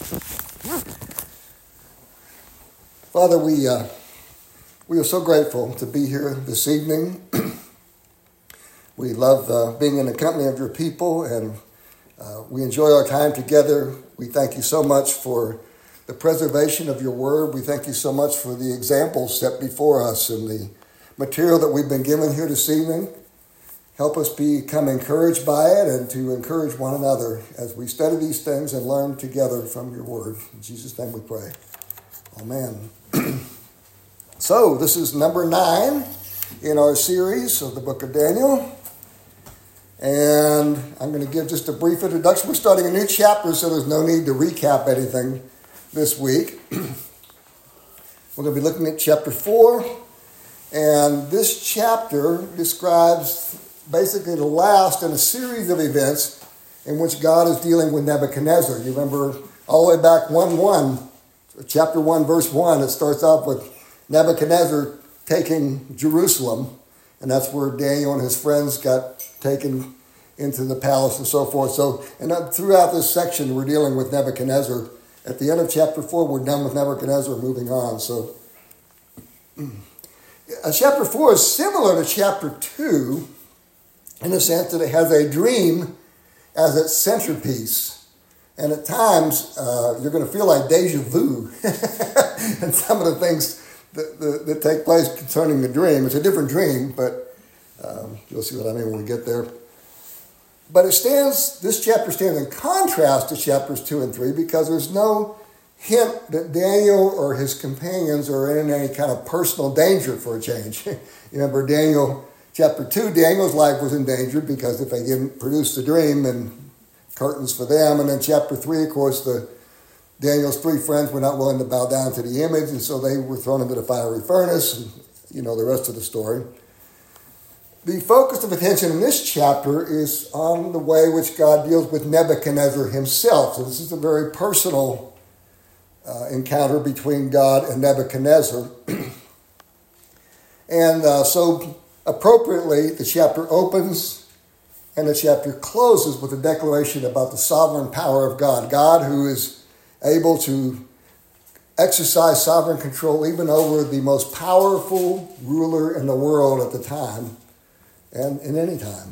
Father, we are so grateful to be here this evening. We love being in the company of your people, and we enjoy our time together. We thank you so much for the preservation of your word. We thank you so much for the examples set before us and the material that we've been given here this evening. Help us become encouraged by it and to encourage one another as we study these things and learn together from your word. In Jesus' name we pray. Amen. So, this is number 9 in our series of the book of Daniel. And I'm going to give just a brief introduction. We're starting a new chapter, so there's no need to recap anything this week. We're going to be looking at chapter 4. And this chapter describes basically the last in a series of events in which God is dealing with Nebuchadnezzar. You remember all the way back chapter 1, verse 1, it starts off with Nebuchadnezzar taking Jerusalem, and that's where Daniel and his friends got taken into the palace and so forth. So, and throughout this section, we're dealing with Nebuchadnezzar. At the end of chapter 4, we're done with Nebuchadnezzar, moving on. So, chapter 4 is similar to chapter 2 in the sense that it has a dream as its centerpiece. And at times, you're going to feel like deja vu and some of the things that take place concerning the dream. It's a different dream, but you'll see what I mean when we get there. But this chapter stands in contrast to chapters 2 and 3 because there's no hint that Daniel or his companions are in any kind of personal danger for a change. You remember Daniel, chapter 2, Daniel's life was in danger because if they didn't produce the dream and curtains for them. And then chapter 3, of course, Daniel's 3 friends were not willing to bow down to the image, and so they were thrown into the fiery furnace, and you know the rest of the story. The focus of attention in this chapter is on the way which God deals with Nebuchadnezzar himself. So this is a very personal encounter between God and Nebuchadnezzar. And so appropriately, the chapter opens and the chapter closes with a declaration about the sovereign power of God. God who is able to exercise sovereign control even over the most powerful ruler in the world at the time and in any time.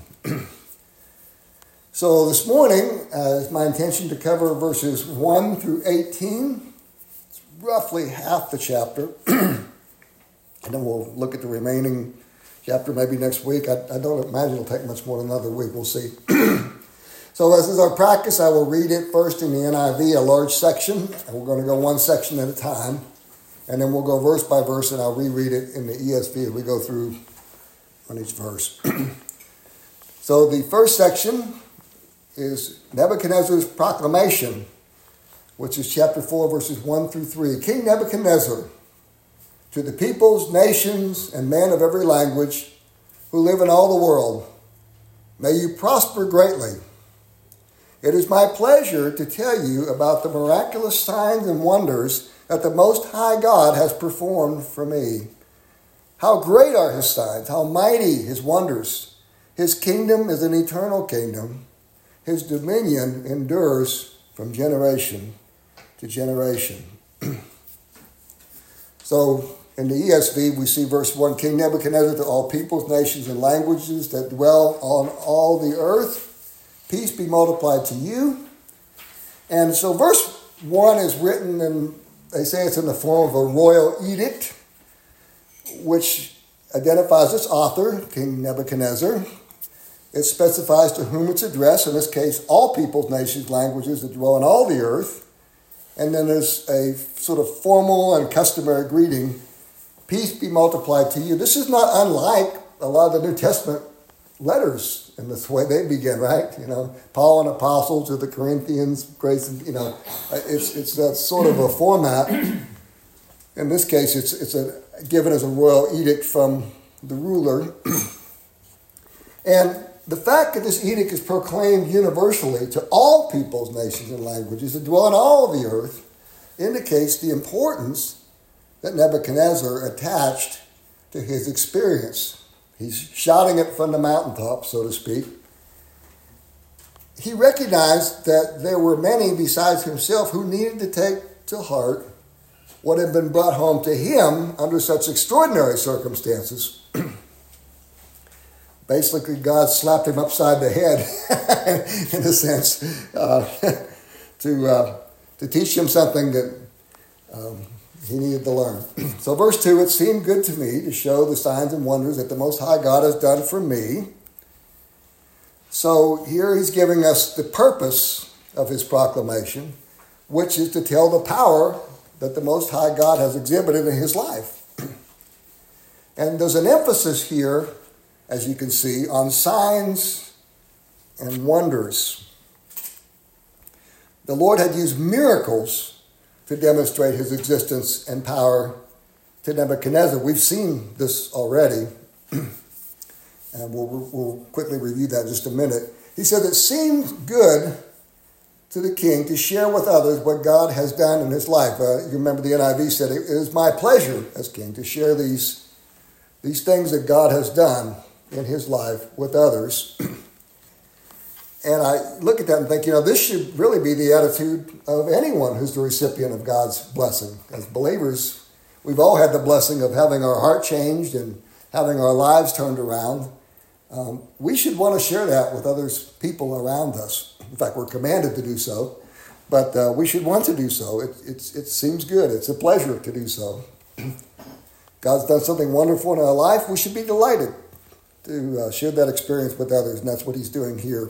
So this morning, it's my intention to cover verses 1 through 18. It's roughly half the chapter. And then we'll look at the remaining chapter maybe next week. I don't imagine it'll take much more than another week. We'll see. So as is our practice, I will read it first in the NIV, a large section. And we're going to go one section at a time. And then we'll go verse by verse, and I'll reread it in the ESV as we go through on each verse. So the first section is Nebuchadnezzar's proclamation, which is chapter 4, verses 1 through 3. King Nebuchadnezzar, to the peoples, nations, and men of every language who live in all the world, may you prosper greatly. It is my pleasure to tell you about the miraculous signs and wonders that the Most High God has performed for me. How great are his signs, how mighty his wonders. His kingdom is an eternal kingdom. His dominion endures from generation to generation. So, in the ESV, we see verse 1, King Nebuchadnezzar, to all peoples, nations, and languages that dwell on all the earth, peace be multiplied to you. And so verse 1 is written, and they say it's in the form of a royal edict, which identifies its author, King Nebuchadnezzar. It specifies to whom it's addressed, in this case, all peoples, nations, languages that dwell on all the earth. And then there's a sort of formal and customary greeting, peace be multiplied to you. This is not unlike a lot of the New Testament letters in this way they begin, right? You know, Paul, an apostle to the Corinthians, grace, and, it's that sort of a format. In this case, it's given as a royal edict from the ruler. And the fact that this edict is proclaimed universally to all peoples, nations, and languages that dwell on all of the earth indicates the importance that Nebuchadnezzar attached to his experience. He's shouting it from the mountaintop, so to speak. he recognized that there were many besides himself who needed to take to heart what had been brought home to him under such extraordinary circumstances. Basically, God slapped him upside the head, in a sense, to teach him something that he needed to learn. So verse 2, it seemed good to me to show the signs and wonders that the Most High God has done for me. So here he's giving us the purpose of his proclamation, which is to tell the power that the Most High God has exhibited in his life. And there's an emphasis here, as you can see, on signs and wonders. The Lord had used miracles to demonstrate his existence and power to Nebuchadnezzar. We've seen this already, and we'll quickly review that in just a minute. He said it seemed good to the king to share with others what God has done in his life. You remember the NIV said, it is my pleasure as king to share these things that God has done in his life with others. And I look at that and think, this should really be the attitude of anyone who's the recipient of God's blessing. As believers, we've all had the blessing of having our heart changed and having our lives turned around. We should want to share that with people around us. In fact, we're commanded to do so, but we should want to do so. It seems good. It's a pleasure to do so. God's done something wonderful in our life. We should be delighted to share that experience with others, and that's what he's doing here.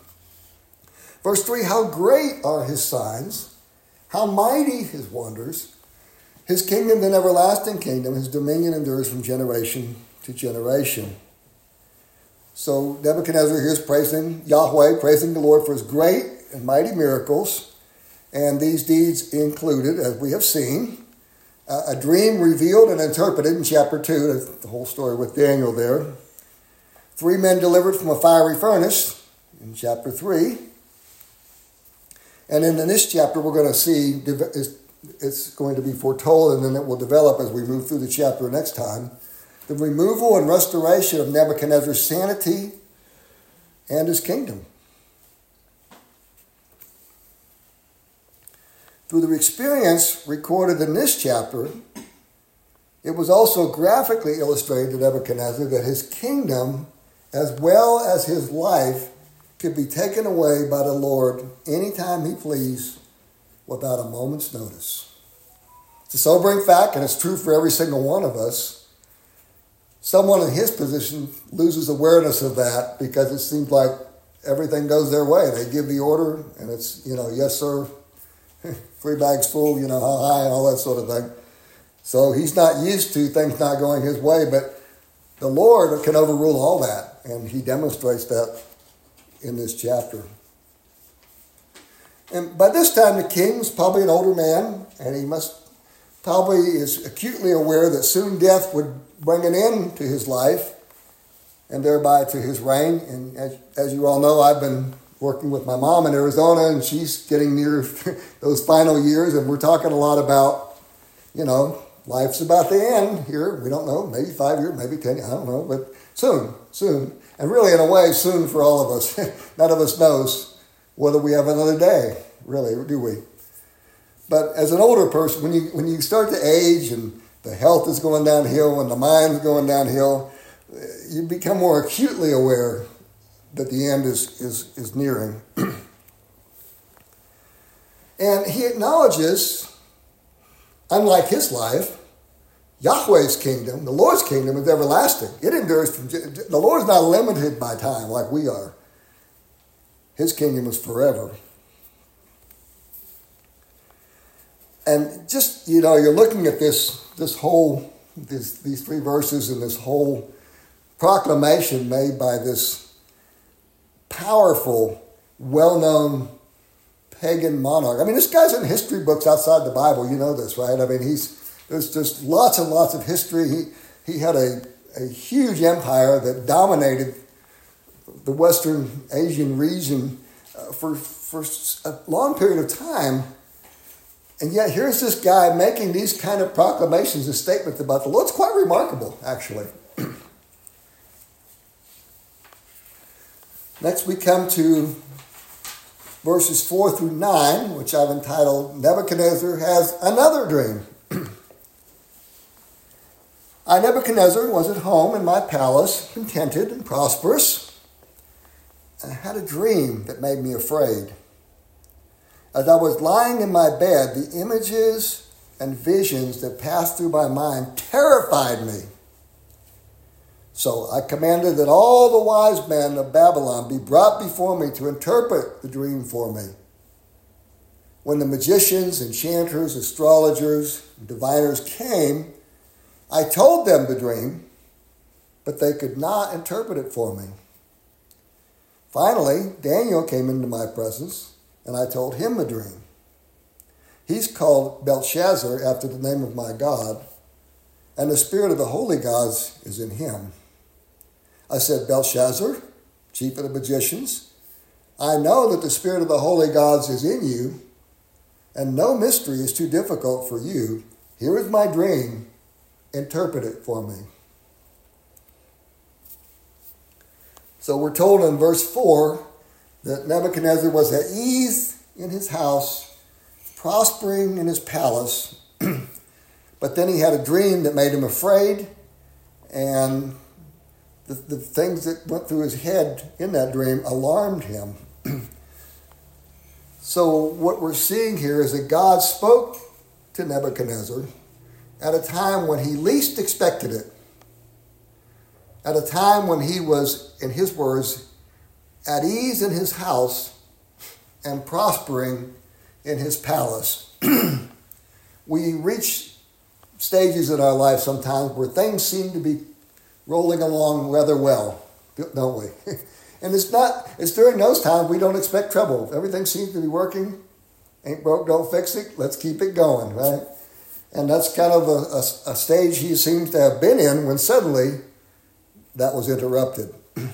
Verse 3, how great are his signs, how mighty his wonders. His kingdom is an everlasting kingdom, his dominion endures from generation to generation. So Nebuchadnezzar here is praising Yahweh, praising the Lord for his great and mighty miracles, and these deeds included, as we have seen, a dream revealed and interpreted in chapter 2, that's the whole story with Daniel there. 3 men delivered from a fiery furnace in chapter 3. And in this chapter, we're going to see it's going to be foretold, and then it will develop as we move through the chapter next time. The removal and restoration of Nebuchadnezzar's sanity and his kingdom. Through the experience recorded in this chapter, it was also graphically illustrated to Nebuchadnezzar that his kingdom, as well as his life, could be taken away by the Lord anytime he pleased without a moment's notice. It's a sobering fact, and it's true for every single one of us. Someone in his position loses awareness of that because it seems like everything goes their way. They give the order, and it's, yes, sir, 3 bags full, how high, and all that sort of thing. So he's not used to things not going his way, but the Lord can overrule all that, and he demonstrates that in this chapter. And by this time, the king was probably an older man, and he probably is acutely aware that soon death would bring an end to his life, and thereby to his reign. And as you all know, I've been working with my mom in Arizona, and she's getting near those final years, and we're talking a lot about, life's about to end here. We don't know, maybe 5 years, maybe 10, I don't know, but soon. And really, in a way, soon for all of us. None of us knows whether we have another day, really, do we? But as an older person, when you start to age and the health is going downhill and the mind's going downhill, you become more acutely aware that the end is nearing. And he acknowledges, unlike his life, Yahweh's kingdom, the Lord's kingdom, is everlasting. It endures the Lord is not limited by time like we are. His kingdom is forever. And just, you're looking at these 3 verses and this whole proclamation made by this powerful, well-known pagan monarch. I mean, this guy's in history books outside the Bible. You know this, right? I mean, there's just lots and lots of history. He had a huge empire that dominated the Western Asian region for a long period of time. And yet here's this guy making these kind of proclamations and statements about the Lord. It's quite remarkable, actually. Next we come to verses 4 through 9, which I've entitled, Nebuchadnezzar Has Another Dream. I, Nebuchadnezzar, was at home in my palace, contented and prosperous, and I had a dream that made me afraid. As I was lying in my bed, the images and visions that passed through my mind terrified me. So I commanded that all the wise men of Babylon be brought before me to interpret the dream for me. When the magicians, enchanters, astrologers, and diviners came, I told them the dream, but they could not interpret it for me. Finally, Daniel came into my presence, and I told him the dream. He's called Belshazzar after the name of my God, and the spirit of the holy gods is in him. I said, Belshazzar, chief of the magicians, I know that the spirit of the holy gods is in you, and no mystery is too difficult for you. Here is my dream. Interpret it for me. So we're told in verse 4 that Nebuchadnezzar was at ease in his house, prospering in his palace, but then he had a dream that made him afraid, and the things that went through his head in that dream alarmed him. So what we're seeing here is that God spoke to Nebuchadnezzar at a time when he least expected it, at a time when he was, in his words, at ease in his house and prospering in his palace. We reach stages in our life sometimes where things seem to be rolling along rather well, don't we? And it's during those times we don't expect trouble. Everything seems to be working. Ain't broke, don't fix it. Let's keep it going, right? And that's kind of a stage he seems to have been in when suddenly that was interrupted.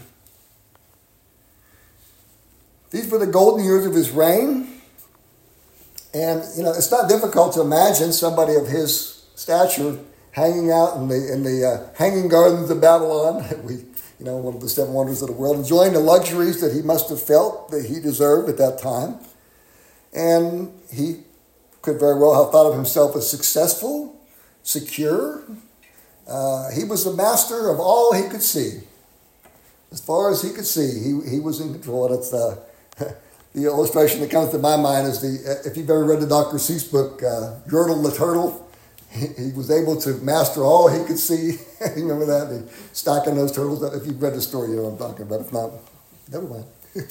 These were the golden years of his reign. And, it's not difficult to imagine somebody of his stature hanging out in the hanging gardens of Babylon, one of the seven wonders of the world, enjoying the luxuries that he must have felt that he deserved at that time. And he could very well have thought of himself as successful, secure. He was the master of all he could see. As far as he could see, he was in control. That's the illustration that comes to my mind is if you've ever read the Dr. Seuss book, Yertle the Turtle. He was able to master all he could see. You remember that? Stacking those turtles up. If you've read the story, you know what I'm talking about. If not, never mind.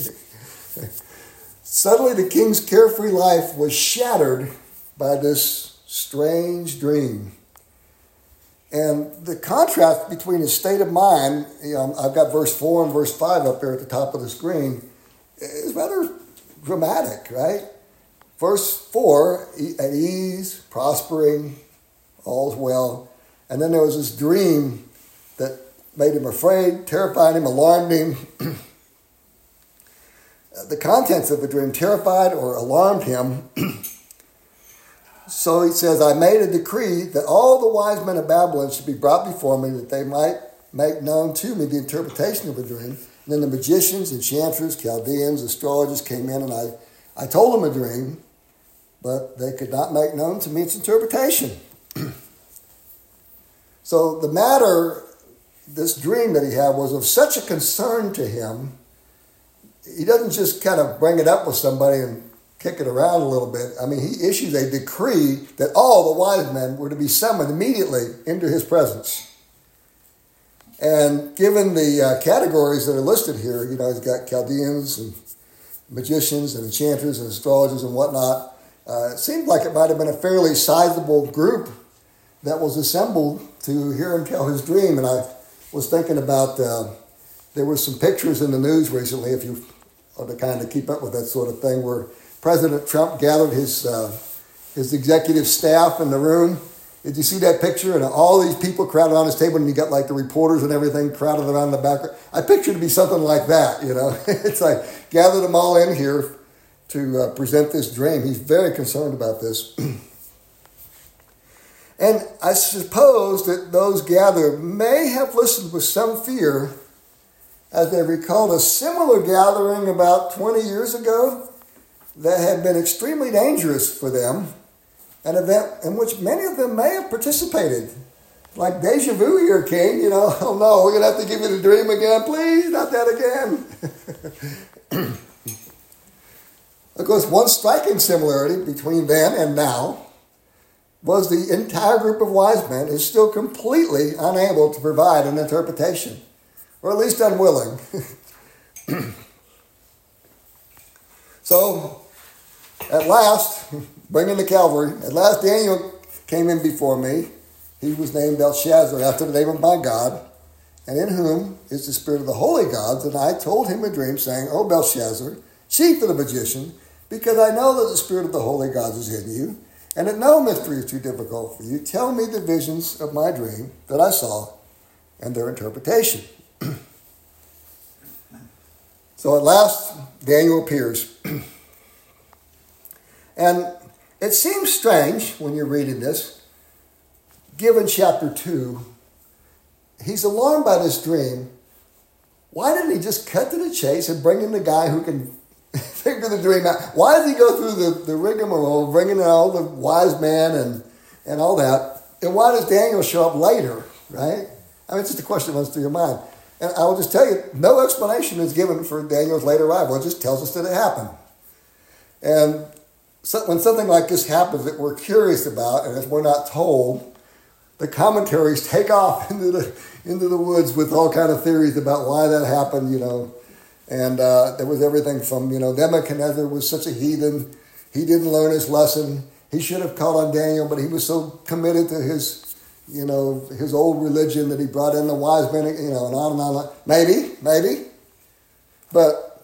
Suddenly, the king's carefree life was shattered by this strange dream. And the contrast between his state of mind, I've got verse 4 and verse 5 up there at the top of the screen, is rather dramatic, right? Verse 4, at ease, prospering, all's well. And then there was this dream that made him afraid, terrified him, alarmed him. The contents of the dream terrified or alarmed him. So he says, I made a decree that all the wise men of Babylon should be brought before me that they might make known to me the interpretation of the dream. And then the magicians, enchanters, Chaldeans, astrologers came in, and I told them a dream, but they could not make known to me its interpretation. So the matter, this dream that he had, was of such a concern to him, he doesn't just kind of bring it up with somebody and kick it around a little bit. I mean, he issues a decree that all the wise men were to be summoned immediately into his presence. And given the categories that are listed here, he's got Chaldeans and magicians and enchanters and astrologers and whatnot. It seemed like it might have been a fairly sizable group that was assembled to hear him tell his dream. And I was thinking about, there were some pictures in the news recently, if you are to kind of keep up with that sort of thing, where President Trump gathered his executive staff in the room. Did you see that picture? And all these people crowded on his table, and you got like the reporters and everything crowded around the back. I pictured it to be something like that, It's like, gather them all in here to present this dream. He's very concerned about this. And I suppose that those gathered may have listened with some fear as they recalled a similar gathering about 20 years ago that had been extremely dangerous for them, an event in which many of them may have participated. Like deja vu here, King, oh no, we're going to have to give you the dream again. Please, not that again. Of course, one striking similarity between then and now was the entire group of wise men is still completely unable to provide an interpretation, or at least unwilling. So, at last, bringing the cavalry, at last Daniel came in before me. He was named Belshazzar after the name of my God, and in whom is the spirit of the holy gods. And I told him a dream, saying, O Belshazzar, chief of the magician, because I know that the spirit of the holy gods is in you, and that no mystery is too difficult for you. Tell me the visions of my dream that I saw and their interpretation. So at last, Daniel appears. And it seems strange when you're reading this, given chapter 2, he's alarmed by this dream. Why didn't he just cut to the chase and bring in the guy who can figure the dream out? Why did he go through the rigmarole, bringing in all the wise men and all that? And why does Daniel show up later, right? I mean, it's just a question that runs through your mind. And I will just tell you, no explanation is given for Daniel's late arrival. It just tells us that it happened. And so when something like this happens that we're curious about, and if we're not told, the commentaries take off into the woods with all kind of theories about why that happened, And there was everything from, Nebuchadnezzar was such a heathen. He didn't learn his lesson. He should have called on Daniel, but he was so committed to his old religion that he brought in the wise men, and on and on. Maybe. But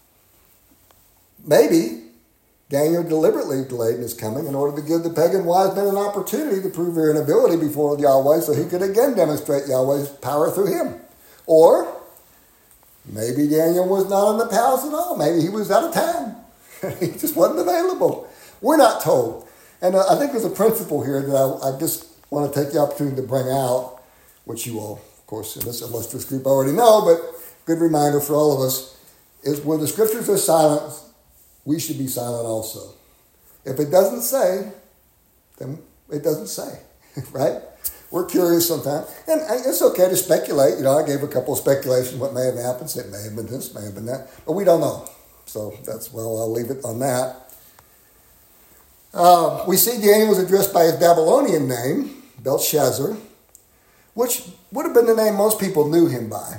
maybe Daniel deliberately delayed in his coming in order to give the pagan wise men an opportunity to prove their inability before Yahweh so he could again demonstrate Yahweh's power through him. Or maybe Daniel was not in the palace at all. Maybe he was out of town. He just wasn't available. We're not told. And I think there's a principle here that I just want to take the opportunity to bring out, which you all, of course, in this illustrious group already know, but good reminder for all of us, is when the scriptures are silent, we should be silent also. If it doesn't say, then it doesn't say, right? We're curious sometimes. And it's okay to speculate. I gave a couple of speculations what may have happened. It may have been this, may have been that. But we don't know. So I'll leave it on that. We see Daniel was addressed by his Babylonian name, Belshazzar, which would have been the name most people knew him by.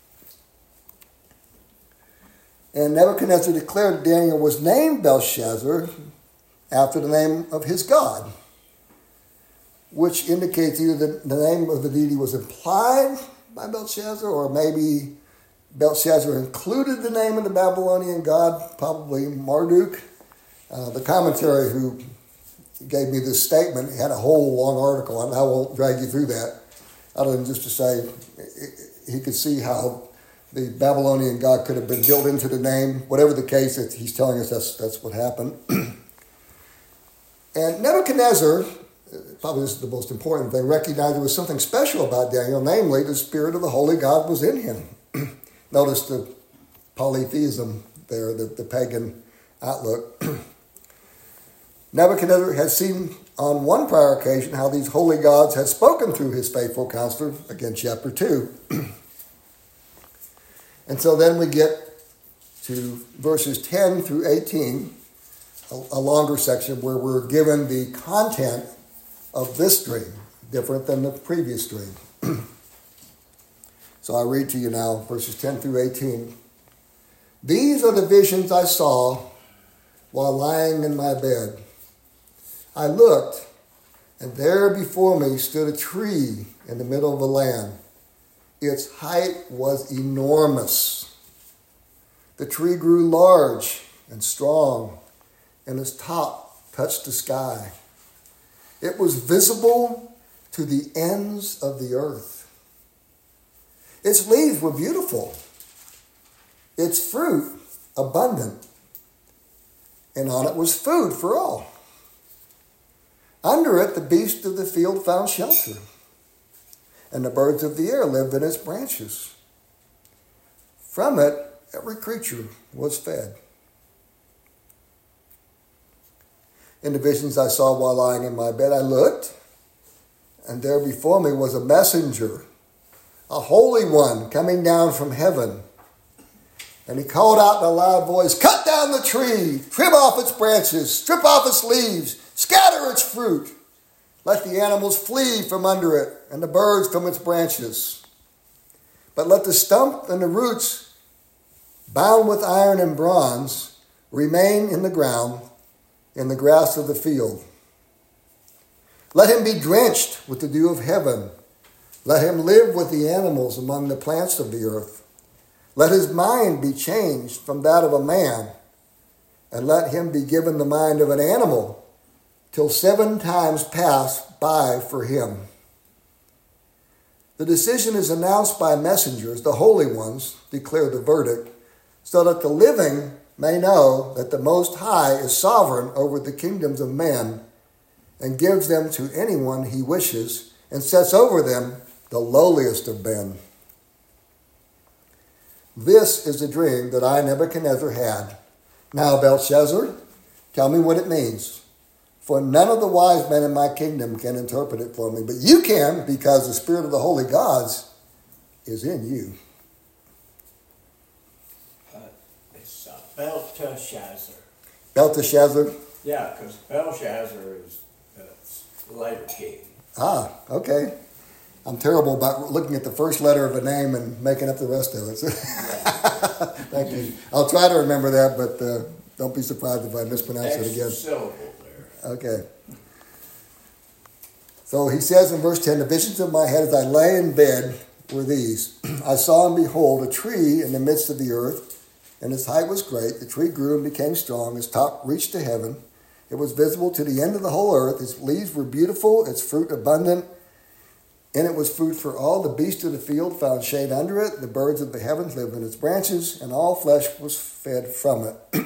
And Nebuchadnezzar declared Daniel was named Belshazzar after the name of his god, which indicates either the name of the deity was implied by Belshazzar, or maybe Belshazzar included the name of the Babylonian god, probably Marduk. The commentary who gave me this statement had a whole long article, and I won't drag you through that, other than just to say he could see how the Babylonian god could have been built into the name. Whatever the case, he's telling us that's what happened. And Nebuchadnezzar, probably this is the most important thing, recognized there was something special about Daniel, namely the spirit of the holy God was in him. Notice the polytheism there, the pagan outlook. Nebuchadnezzar had seen on one prior occasion how these holy gods had spoken through his faithful counselor, again, chapter 2. And so then we get to verses 10 through 18, a longer section where we're given the content of this dream, different than the previous dream. So I read to you now, verses 10 through 18. These are the visions I saw while lying in my bed. I looked, and there before me stood a tree in the middle of the land. Its height was enormous. The tree grew large and strong, and its top touched the sky. It was visible to the ends of the earth. Its leaves were beautiful, its fruit abundant, and on it was food for all. Under it, the beasts of the field found shelter, and the birds of the air lived in its branches. From it, every creature was fed. in the visions I saw while lying in my bed. I looked, and there before me was a messenger, a holy one coming down from heaven. And he called out in a loud voice, "Cut down the tree, trim off its branches, strip off its leaves, scatter its fruit. Let the animals flee from under it, and the birds from its branches. But let the stump and the roots, bound with iron and bronze, remain in the ground, in the grass of the field. Let him be drenched with the dew of heaven. Let him live with the animals among the plants of the earth. Let his mind be changed from that of a man, and let him be given the mind of an animal, till 7 times pass by for him." The decision is announced by messengers. The holy ones declare the verdict, so that the living may know that the Most High is sovereign over the kingdoms of men, and gives them to anyone he wishes, and sets over them the lowliest of men. This is the dream that I, Nebuchadnezzar, had. Now, Belshazzar, tell me what it means. For none of the wise men in my kingdom can interpret it for me, but you can, because the spirit of the holy gods is in you. It's Belteshazzar. Belteshazzar? Yeah, because Belshazzar is the later king. Ah, okay. I'm terrible about looking at the first letter of a name and making up the rest of it. Thank you. I'll try to remember that, but don't be surprised if I mispronounce it again. Syllable there. Okay. So he says in verse 10, "The visions of my head as I lay in bed were these. I saw and behold a tree in the midst of the earth, and its height was great. The tree grew and became strong. Its top reached to heaven. It was visible to the end of the whole earth. Its leaves were beautiful, its fruit abundant. And it was food for all. The beasts of the field found shade under it. The birds of the heavens lived in its branches, and all flesh was fed from it."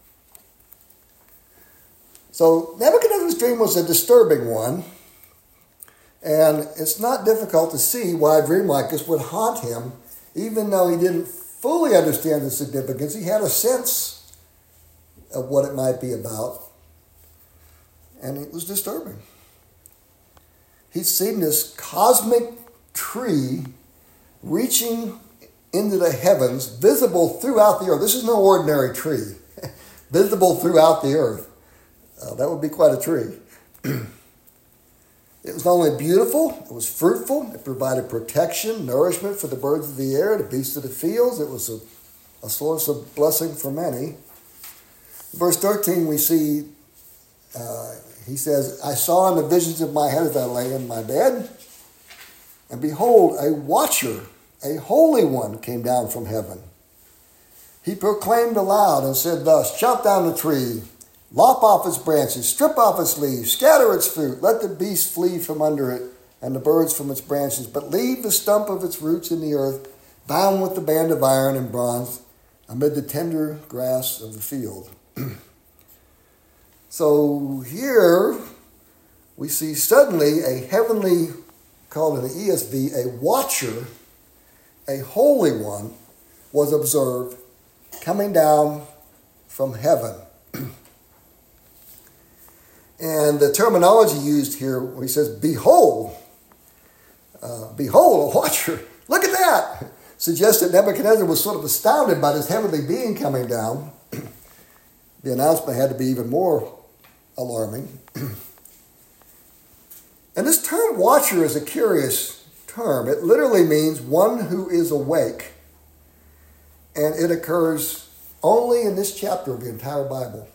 So Nebuchadnezzar's dream was a disturbing one. And it's not difficult to see why a dream like this would haunt him, even though he didn't fully understand the significance. He had a sense of what it might be about. And it was disturbing. He's seen this cosmic tree reaching into the heavens, visible throughout the earth. This is no ordinary tree, visible throughout the earth. That would be quite a tree. It was not only beautiful, it was fruitful. It provided protection, nourishment for the birds of the air, the beasts of the fields. It was a source of blessing for many. Verse 13, we see he says, "I saw in the visions of my head as I lay in my bed, and behold, a watcher, a holy one, came down from heaven. He proclaimed aloud and said thus, 'Chop down the tree, lop off its branches, strip off its leaves, scatter its fruit, let the beasts flee from under it, and the birds from its branches, but leave the stump of its roots in the earth, bound with the band of iron and bronze, amid the tender grass of the field.'" So here we see suddenly a heavenly, called in the ESV, a watcher, a holy one, was observed coming down from heaven. And the terminology used here, where he says, behold, a watcher, look at that, suggests that Nebuchadnezzar was sort of astounded by this heavenly being coming down. The announcement had to be even more alarming. And this term watcher is a curious term. It literally means one who is awake. And it occurs only in this chapter of the entire Bible.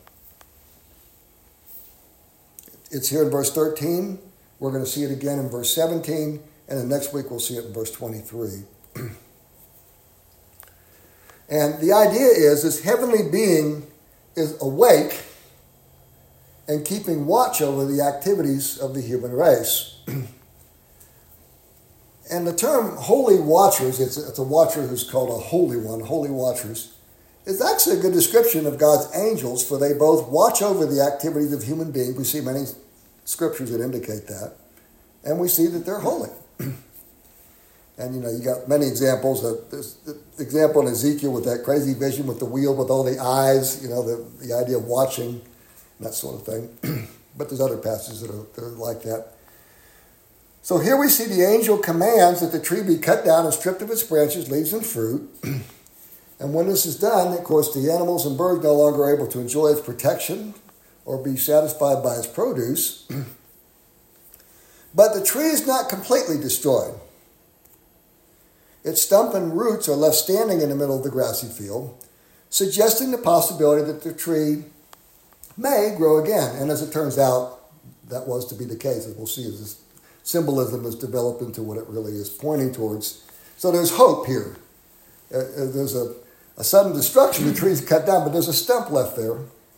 It's here in verse 13. We're going to see it again in verse 17. And then next week we'll see it in verse 23. And the idea is this heavenly being is awake and keeping watch over the activities of the human race. And the term holy watchers, it's a watcher who's called a holy one, holy watchers, is actually a good description of God's angels, for they both watch over the activities of human beings. We see many scriptures that indicate that. And we see that they're holy. And, you got many examples. There's the example in Ezekiel with that crazy vision with the wheel with all the eyes, the idea of watching that sort of thing. But there's other passages that are like that. So here we see the angel commands that the tree be cut down and stripped of its branches, leaves, and fruit. And when this is done, of course, the animals and birds no longer are able to enjoy its protection or be satisfied by its produce. But the tree is not completely destroyed. Its stump and roots are left standing in the middle of the grassy field, suggesting the possibility that the tree may grow again. And as it turns out, that was to be the case, as we'll see as this symbolism is developed into what it really is pointing towards. So there's hope here. There's a sudden destruction, the tree's cut down, but there's a stump left there.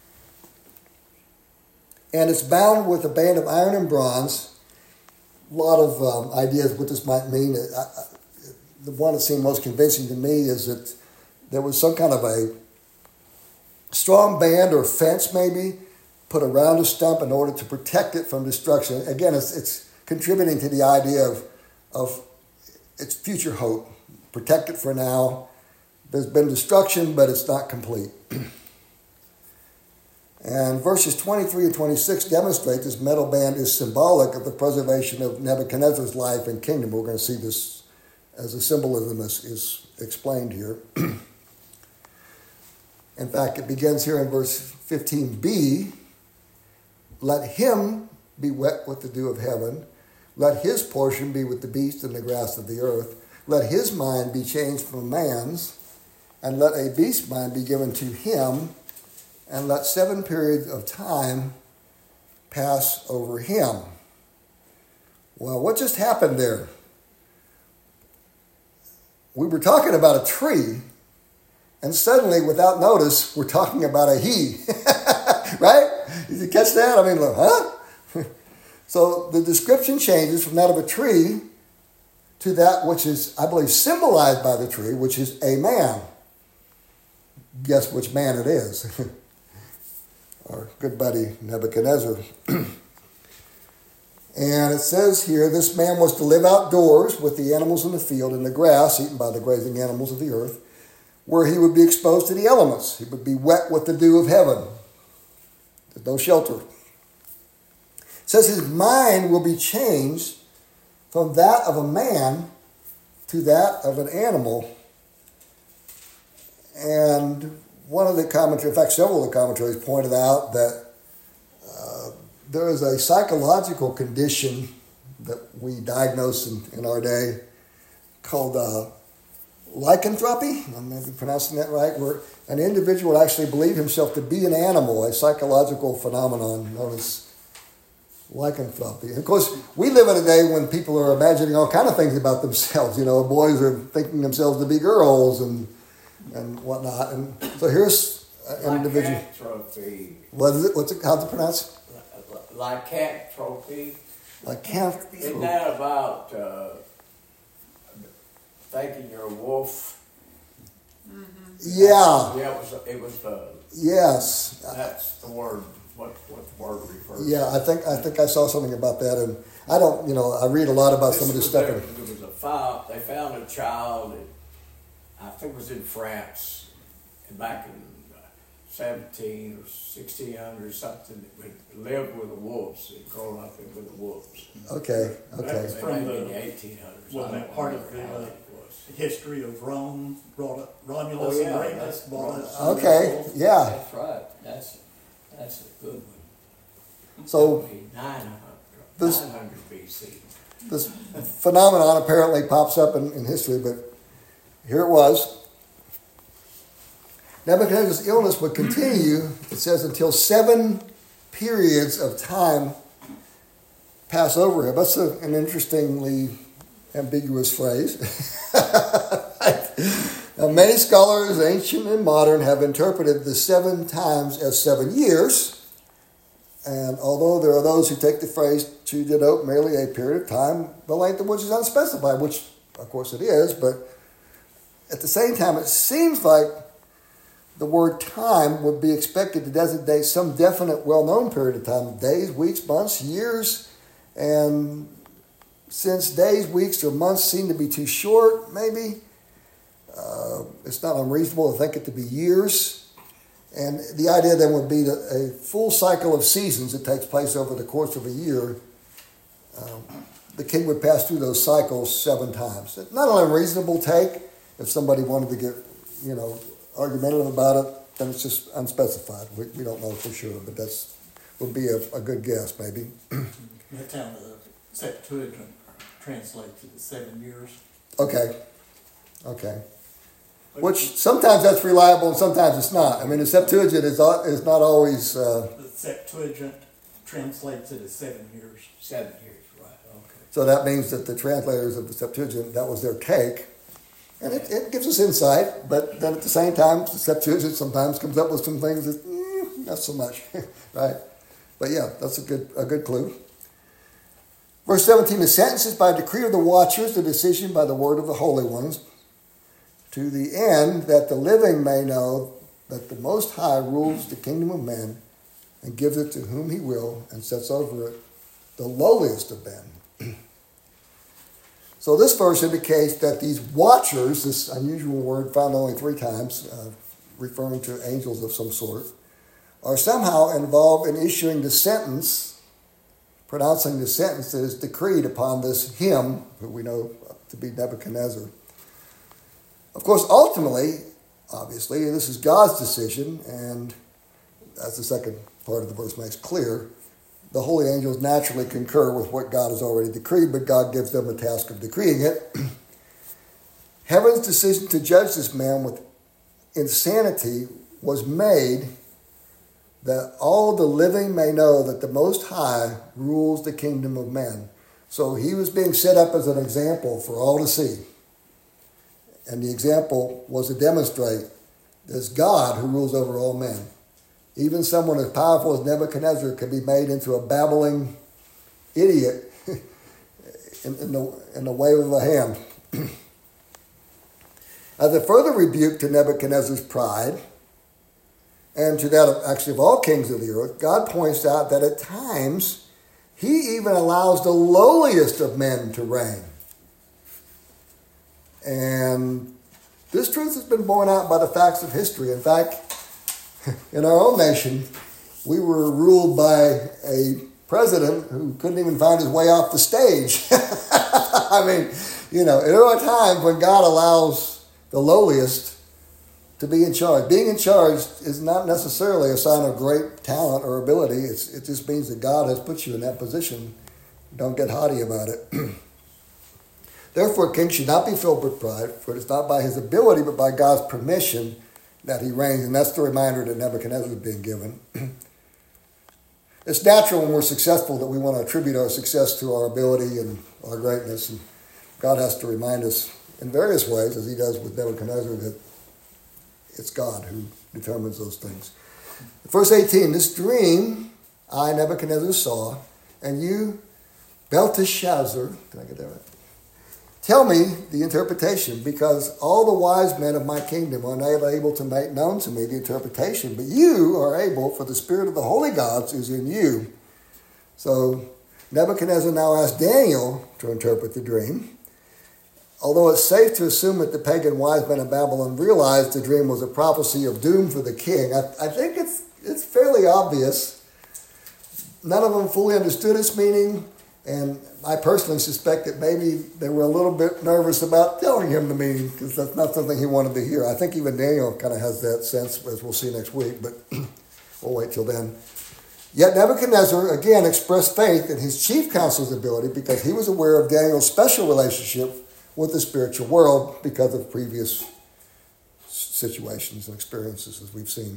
And it's bound with a band of iron and bronze. A lot of ideas what this might mean. The one that seemed most convincing to me is that there was some kind of a strong band or fence maybe put around a stump in order to protect it from destruction. Again, it's contributing to the idea of its future hope. Protect it for now. There's been destruction, but it's not complete. And verses 23 and 26 demonstrate this metal band is symbolic of the preservation of Nebuchadnezzar's life and kingdom. We're going to see this as a symbolism is explained here. In fact, it begins here in verse 15b. Let him be wet with the dew of heaven. Let his portion be with the beast and the grass of the earth. Let his mind be changed from man's, and let a beast's mind be given to him, and let 7 periods of time pass over him. Well, what just happened there? We were talking about a tree, and suddenly, without notice, we're talking about a he. Right? Did you catch that? I mean, look, huh? So the description changes from that of a tree to that which is, I believe, symbolized by the tree, which is a man. Guess which man it is. Our good buddy Nebuchadnezzar. And it says here, this man was to live outdoors with the animals in the field in the grass, eaten by the grazing animals of the earth, where he would be exposed to the elements. He would be wet with the dew of heaven. There's no shelter. It says his mind will be changed from that of a man to that of an animal. And one of the commentaries, in fact, several of the commentaries pointed out that there is a psychological condition that we diagnose in our day called lycanthropy. I'm maybe pronouncing that right, where an individual would actually believe himself to be an animal, a psychological phenomenon known as lycanthropy. And of course, we live in a day when people are imagining all kind of things about themselves. You know, boys are thinking themselves to be girls and whatnot. And so here's an individual. Lycanthropy. What is it? How's it pronounced? Lycanthropy. Lycanthropy. Isn't that about thinking you're a wolf? Mm-hmm. Yeah. Yeah, it was the. Yes. That's the word. What the word refers. Yeah, I think I saw something about that, and I don't. I read a lot about some of this stuff. There was a file. They found a child. I think it was in France, back in 17 or 1600 or something. That lived with the wolves. He'd grown up with the wolves. Okay. That was From maybe the- in the 1800s. Wasn't that part of the history of Rome? Brought up Romulus and Remus. Brought us. Okay. Yeah. That's right. That's a good one. So 900 This- 900 BC. this phenomenon apparently pops up in history, but here it was. Nebuchadnezzar's illness would continue, it says, until 7 periods of time pass over him. That's an interestingly ambiguous phrase. Now, many scholars, ancient and modern, have interpreted the 7 times as 7 years. And although there are those who take the phrase to denote merely a period of time, the length of which is unspecified, which of course it is, but at the same time, it seems like the word time would be expected to designate some definite, well-known period of time, days, weeks, months, years. And since days, weeks, or months seem to be too short, maybe, it's not unreasonable to think it to be years. And the idea then would be that a full cycle of seasons that takes place over the course of a year, the king would pass through those cycles 7 times. It's not an unreasonable take. If somebody wanted to get, argumentative about it, then it's just unspecified. We don't know for sure, but that's would be a good guess, maybe. That time the Septuagint translates to 7 years. Okay. Which sometimes that's reliable and sometimes it's not. I mean, the Septuagint is not always... The Septuagint translates it as 7 years. 7 years, right, okay. So that means that the translators of the Septuagint, that was their take. And it gives us insight, but then at the same time, the Septuagint sometimes comes up with some things that, not so much, right? But yeah, that's a good clue. Verse 17, the sentence is by decree of the watchers, the decision by the word of the holy ones, to the end that the living may know that the Most High rules the kingdom of men and gives it to whom he will and sets over it the lowliest of men. So this verse indicates that these watchers, this unusual word found only 3 times, referring to angels of some sort, are somehow involved in issuing the sentence, pronouncing the sentence that is decreed upon this him, who we know to be Nebuchadnezzar. Of course, ultimately, obviously, this is God's decision, and as the second part of the verse makes clear, the holy angels naturally concur with what God has already decreed, but God gives them the task of decreeing it. Heaven's decision to judge this man with insanity was made that all the living may know that the Most High rules the kingdom of men. So he was being set up as an example for all to see. And the example was to demonstrate there's God who rules over all men. Even someone as powerful as Nebuchadnezzar can be made into a babbling idiot in the wave of a hand. As a further rebuke to Nebuchadnezzar's pride, and to that of all kings of the earth, God points out that at times he even allows the lowliest of men to reign. And this truth has been borne out by the facts of history. In fact, in our own nation, we were ruled by a president who couldn't even find his way off the stage. I mean, there are times when God allows the lowliest to be in charge. Being in charge is not necessarily a sign of great talent or ability. It just means that God has put you in that position. Don't get haughty about it. Therefore, a king should not be filled with pride, for it is not by his ability, but by God's permission that he reigns. And that's the reminder that Nebuchadnezzar is being given. It's natural when we're successful that we want to attribute our success to our ability and our greatness. And God has to remind us in various ways, as he does with Nebuchadnezzar, that it's God who determines those things. Verse 18, this dream I, Nebuchadnezzar, saw, and you, Belteshazzar, did I get that right? Tell me the interpretation, because all the wise men of my kingdom are not able to make known to me the interpretation, but you are able, for the spirit of the holy gods is in you. So Nebuchadnezzar now asked Daniel to interpret the dream. Although it's safe to assume that the pagan wise men of Babylon realized the dream was a prophecy of doom for the king, I think it's fairly obvious. None of them fully understood its meaning, and I personally suspect that maybe they were a little bit nervous about telling him the meaning, because that's not something he wanted to hear. I think even Daniel kind of has that sense, as we'll see next week, but we'll wait till then. Yet Nebuchadnezzar again expressed faith in his chief counselor's ability, because he was aware of Daniel's special relationship with the spiritual world because of previous situations and experiences, as we've seen.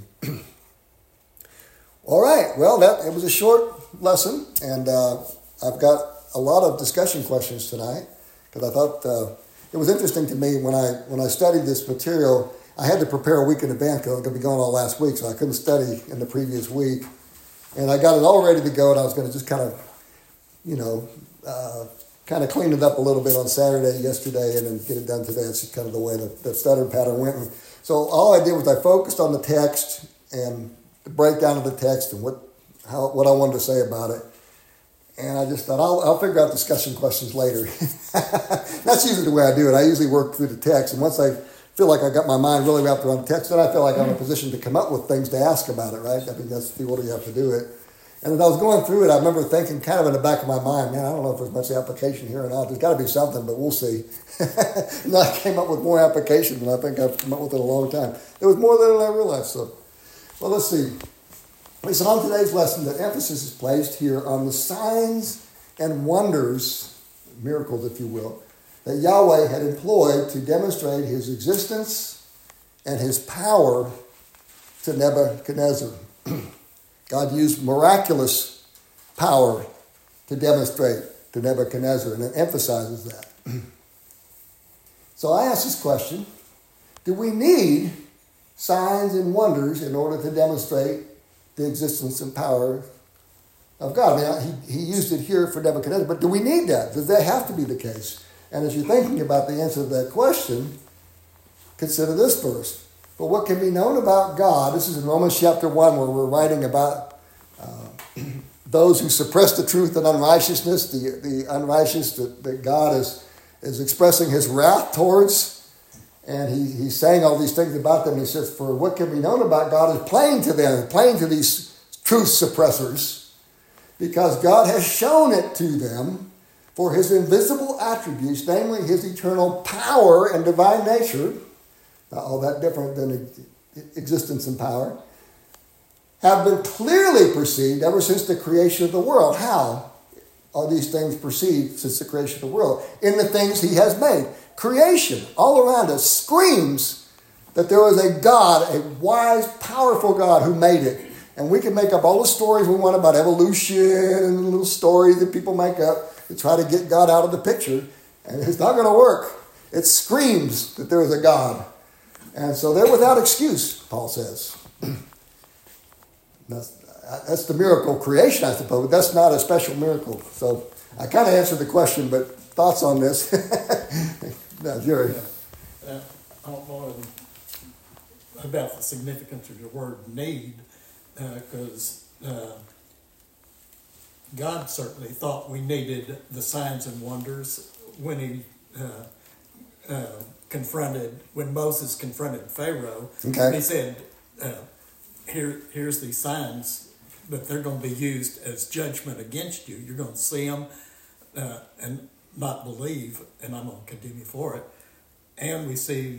All right, well, it was a short lesson, and I've got a lot of discussion questions tonight, because I thought it was interesting to me when I studied this material. I had to prepare a week in advance because I was going to be gone all last week, so I couldn't study in the previous week. And I got it all ready to go, and I was going to just kind of clean it up a little bit on Saturday, yesterday, and then get it done today. It's just kind of the way the study pattern went. And so all I did was I focused on the text and the breakdown of the text and what I wanted to say about it. And I just thought, I'll figure out discussion questions later. That's usually the way I do it. I usually work through the text, and once I feel like I got my mind really wrapped around the text, then I feel like I'm in a position to come up with things to ask about it, right? I mean, that's the order you have to do it. And as I was going through it, I remember thinking kind of in the back of my mind, man, I don't know if there's much application here or not. There's got to be something, but we'll see. And then I came up with more application than I think I've come up with in a long time. There was more than I realized. So, well, let's see. So on today's lesson, the emphasis is placed here on the signs and wonders, miracles, if you will, that Yahweh had employed to demonstrate his existence and his power to Nebuchadnezzar. God used miraculous power to demonstrate to Nebuchadnezzar, and it emphasizes that. So I ask this question: do we need signs and wonders in order to demonstrate the existence and power of God? I mean, he used it here for Nebuchadnezzar, but do we need that? Does that have to be the case? And as you're thinking about the answer to that question, consider this verse. But what can be known about God, this is in Romans chapter 1, where we're writing about those who suppress the truth and unrighteousness, the unrighteous that God is expressing his wrath towards. And he's saying all these things about them. He says, for what can be known about God is plain to them, plain to these truth suppressors, because God has shown it to them. For his invisible attributes, namely his eternal power and divine nature, not all that different than existence and power, have been clearly perceived ever since the creation of the world. How are these things perceived since the creation of the world? In the things he has made. Creation all around us screams that there is a God, a wise, powerful God who made it. And we can make up all the stories we want about evolution and little stories that people make up to try to get God out of the picture, and it's not going to work. It screams that there is a God. And so they're without excuse, Paul says. That's the miracle of creation, I suppose, but that's not a special miracle. So I kind of answered the question, but thoughts on this? No, Jerry. I don't know about the significance of the word need, because God certainly thought we needed the signs and wonders when he when Moses confronted Pharaoh. Okay. He said, here's these signs, but they're going to be used as judgment against you. You're going to see them and not believe, and I'm going to condemn you for it. And we see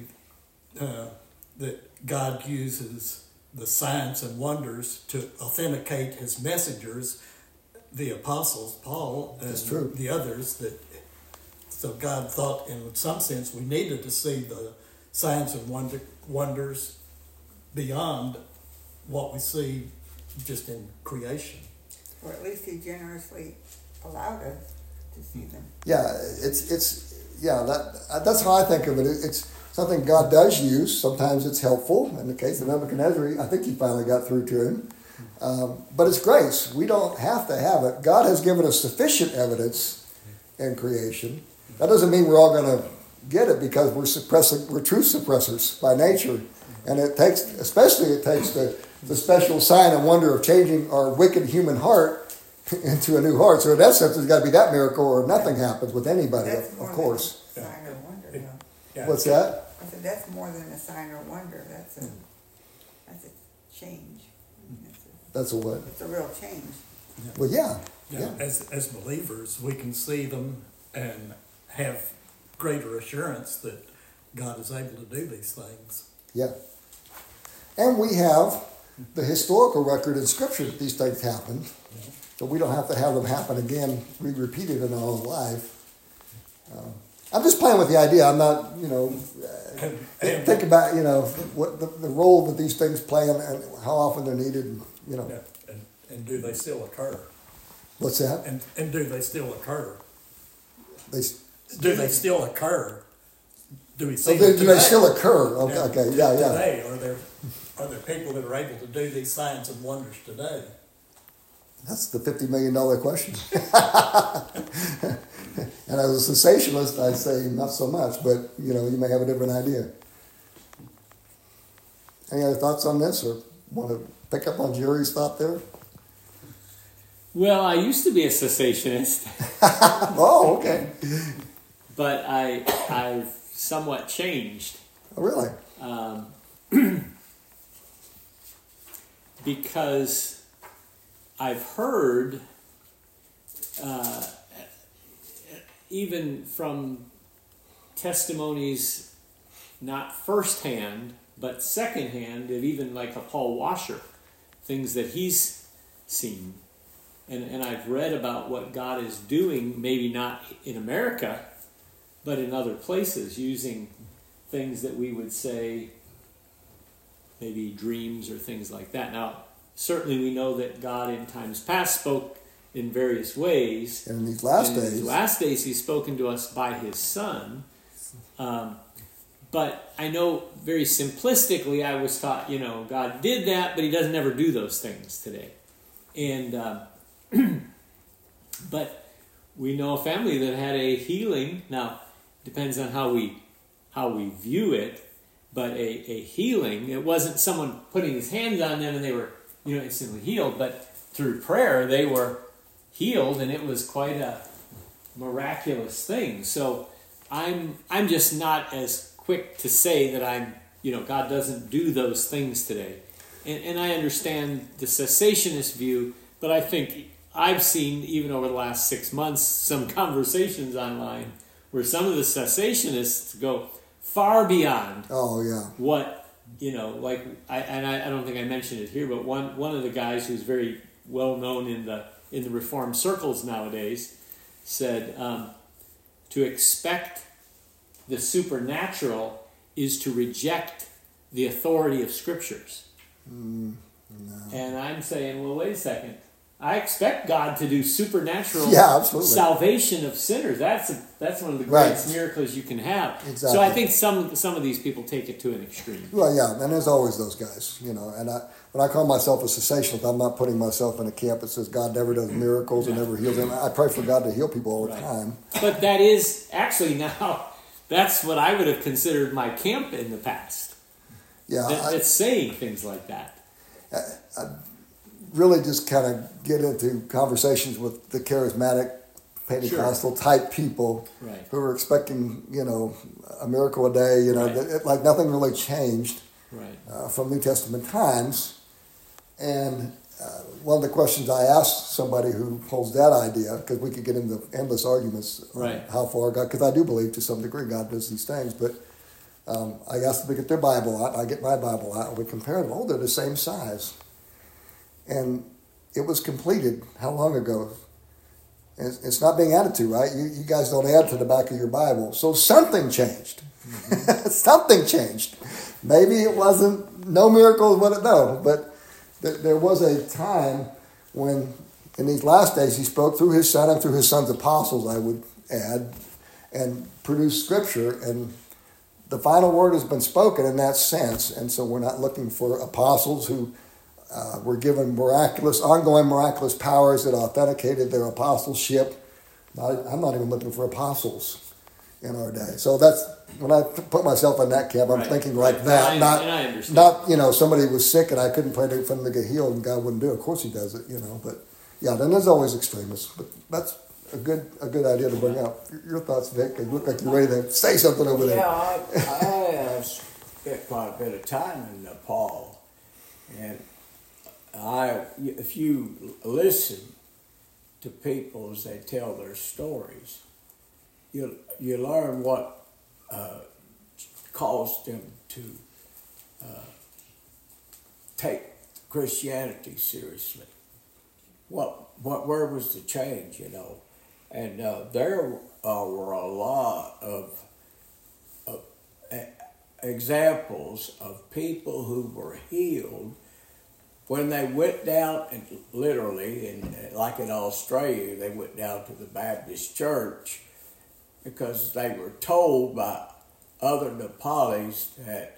that God uses the signs and wonders to authenticate his messengers, the apostles, Paul, and the others. So God thought, in some sense, we needed to see the signs and wonders beyond what we see just in creation. Or at least he generously allowed us to see them. Yeah, that's how I think of it. It's something God does use. Sometimes it's helpful. In the case of Nebuchadnezzar, I think he finally got through to him. But it's grace. We don't have to have it. God has given us sufficient evidence in creation. That doesn't mean we're all going to get it, because we're truth suppressors by nature. And it takes the special sign and wonder of changing our wicked human heart into a new heart. So in that sense, there's got to be that miracle, or nothing happens with anybody, of course. Than a sign or wonder. Though. Yeah. What's that? I said that's more than a sign or wonder. That's a change. That's a what? It's a real change. Well, yeah. As believers, we can see them and have greater assurance that God is able to do these things. Yeah. And we have the historical record in Scripture that these things happened, but we don't have to have them happen again, repeated in our own life. I'm just playing with the idea. I'm not, think about, what the role that these things play and how often they're needed, And do they still occur? What's that? And do they still occur? Do they still occur? Do we So see do them they today? still occur? Okay, yeah. Today, are there people that are able to do these signs and wonders today? That's the $50 million question. And as a sensationalist, I'd say not so much, but you may have a different idea. Any other thoughts on this, or want to pick up on Jerry's thought there? Well, I used to be a cessationist, Oh, okay. but I've somewhat changed. Oh, really? Because I've heard, even from testimonies, not firsthand, but secondhand, of even like a Paul Washer, things that he's seen. And I've read about what God is doing, maybe not in America, but in other places, using things that we would say maybe dreams or things like that. Now, certainly we know that God in times past spoke in various ways. And in these last and days. In these last days, he's spoken to us by his Son. But I know very simplistically I was taught, God did that, but he doesn't ever do those things today. And but we know a family that had a healing. Now, depends on how we view it, but a healing. It wasn't someone putting his hands on them and they were instantly healed, but through prayer they were healed, and it was quite a miraculous thing. So I'm just not as quick to say that God doesn't do those things today. And I understand the cessationist view, but I think I've seen, even over the last 6 months, some conversations online where some of the cessationists go far beyond what, I don't think I mentioned it here, but one of the guys who's very well known in the Reformed circles nowadays said to expect the supernatural is to reject the authority of Scriptures. No. And I'm saying, well, wait a second. I expect God to do supernatural salvation of sinners. That's one of the greatest miracles you can have. Exactly. So I think some of these people take it to an extreme. Well, yeah, and there's always those guys, And when I call myself a cessationist, I'm not putting myself in a camp that says God never does miracles and never heals them. I pray for God to heal people all the time. But that is actually now, that's what I would have considered my camp in the past. Yeah, that's saying things like that. I really just kind of get into conversations with the charismatic Pentecostal type people who are expecting, a miracle a day, like nothing really changed from New Testament times. And one of the questions I asked somebody who holds that idea, because we could get into endless arguments on how far God, because I do believe to some degree God does these things, but I asked them to get their Bible out, I get my Bible out, and we compare them. Oh, they're the same size. And it was completed how long ago? It's not being added to, right? You guys don't add to the back of your Bible. So something changed. Mm-hmm. Something changed. Maybe it wasn't, no miracles, but there was a time when, in these last days, he spoke through his Son and through his Son's apostles, I would add, and produced Scripture, and the final word has been spoken in that sense. And so we're not looking for apostles who were given ongoing miraculous powers that authenticated their apostleship. I'm not even looking for apostles in our day. So that's, when I put myself in that camp, I'm thinking like that. Not somebody was sick and I couldn't pray for them to get healed and God wouldn't do it. Of course he does it, But yeah, then there's always extremists. But that's a good idea to bring up. Your thoughts, Vic? You look like you're ready to say something over there. Yeah, I spent quite a bit of time in Nepal, and if you listen to people as they tell their stories, you learn what caused them to take Christianity seriously. Where was the change, And there were a lot of examples of people who were healed when they went down, and literally, like in Australia, they went down to the Baptist church because they were told by other Nepalis that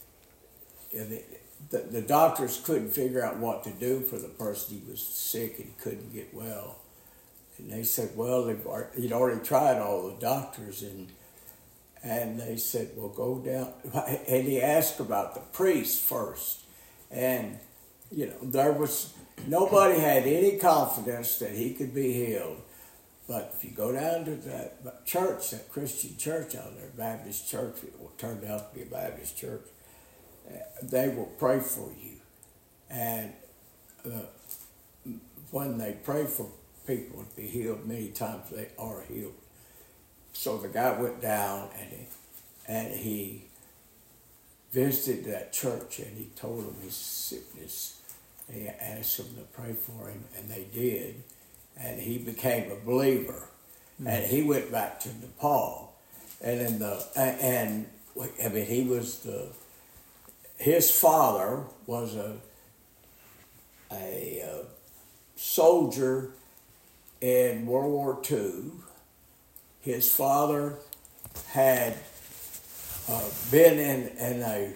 the doctors couldn't figure out what to do for the person. He was sick and couldn't get well. And they said, well, he'd already tried all the doctors, and they said, well, go down. And he asked about the priest first. And, nobody had any confidence that he could be healed. But if you go down to that church, that Christian church out there, Baptist church, it turned out to be a Baptist church, they will pray for you. And when they pray for people to be healed, many times they are healed. So the guy went down and he visited that church, and he told them his sickness. They asked them to pray for him, and they did. And he became a believer. Mm-hmm. And he went back to Nepal. And his father was a soldier in World War II. His father had been in a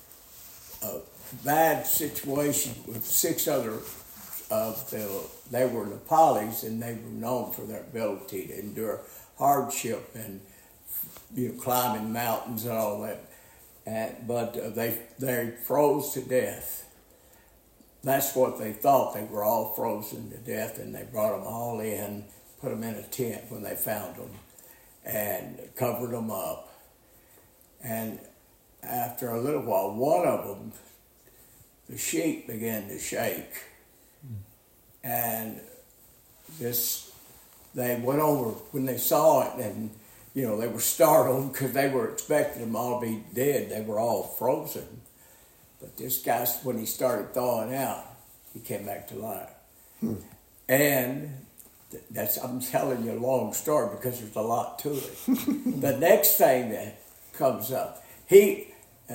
bad situation with 6 other of they were Nepalis, and they were known for their ability to endure hardship and climbing mountains and all that. But they froze to death. That's what they thought. They were all frozen to death, and they brought them all in, put them in a tent when they found them, and covered them up. And after a little while, one of them, the sheep began to shake. And they went over when they saw it, and they were startled because they were expecting them all to be dead. They were all frozen. But this guy, when he started thawing out, he came back to life. And I'm telling you a long story because there's a lot to it. The next thing that comes up, they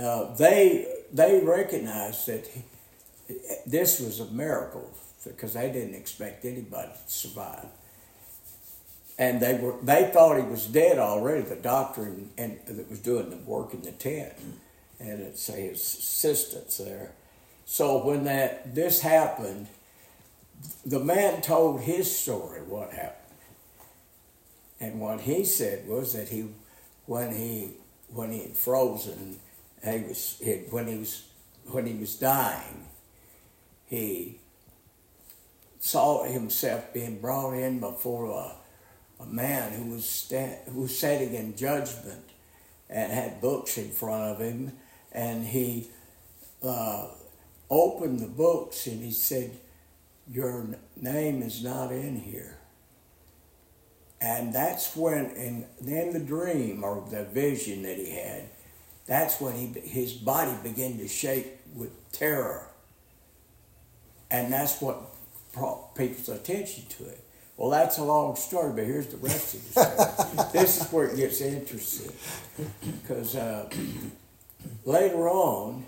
recognized that this was a miracle because they didn't expect anybody to survive. And they thought he was dead already, the doctor and that was doing the work in the tent, and it's his assistants there. So when this happened, the man told his story, what happened. And what he said was that when he had frozen, when he was dying, he saw himself being brought in before a man who was sitting in judgment and had books in front of him, and he opened the books and he said, "Your name is not in here." And that's when, in the dream or the vision that he had, that's when his body began to shake with terror. And that's what brought people's attention to it. Well, that's a long story, but here's the rest of the story. This is where it gets interesting. Because later on,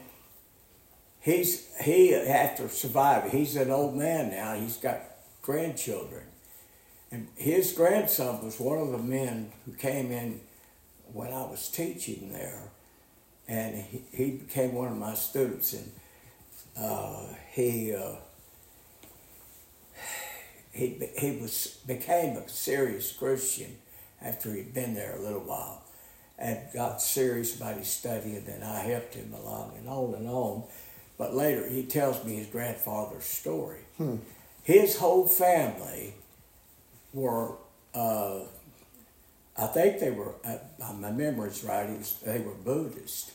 after surviving, he's an old man now, he's got grandchildren. And his grandson was one of the men who came in when I was teaching there. And he became one of my students. And he became a serious Christian after he'd been there a little while, and got serious about his study, and then I helped him along and on and on. But later he tells me his grandfather's story. His whole family were, I think they were, my memory's right, they were Buddhist.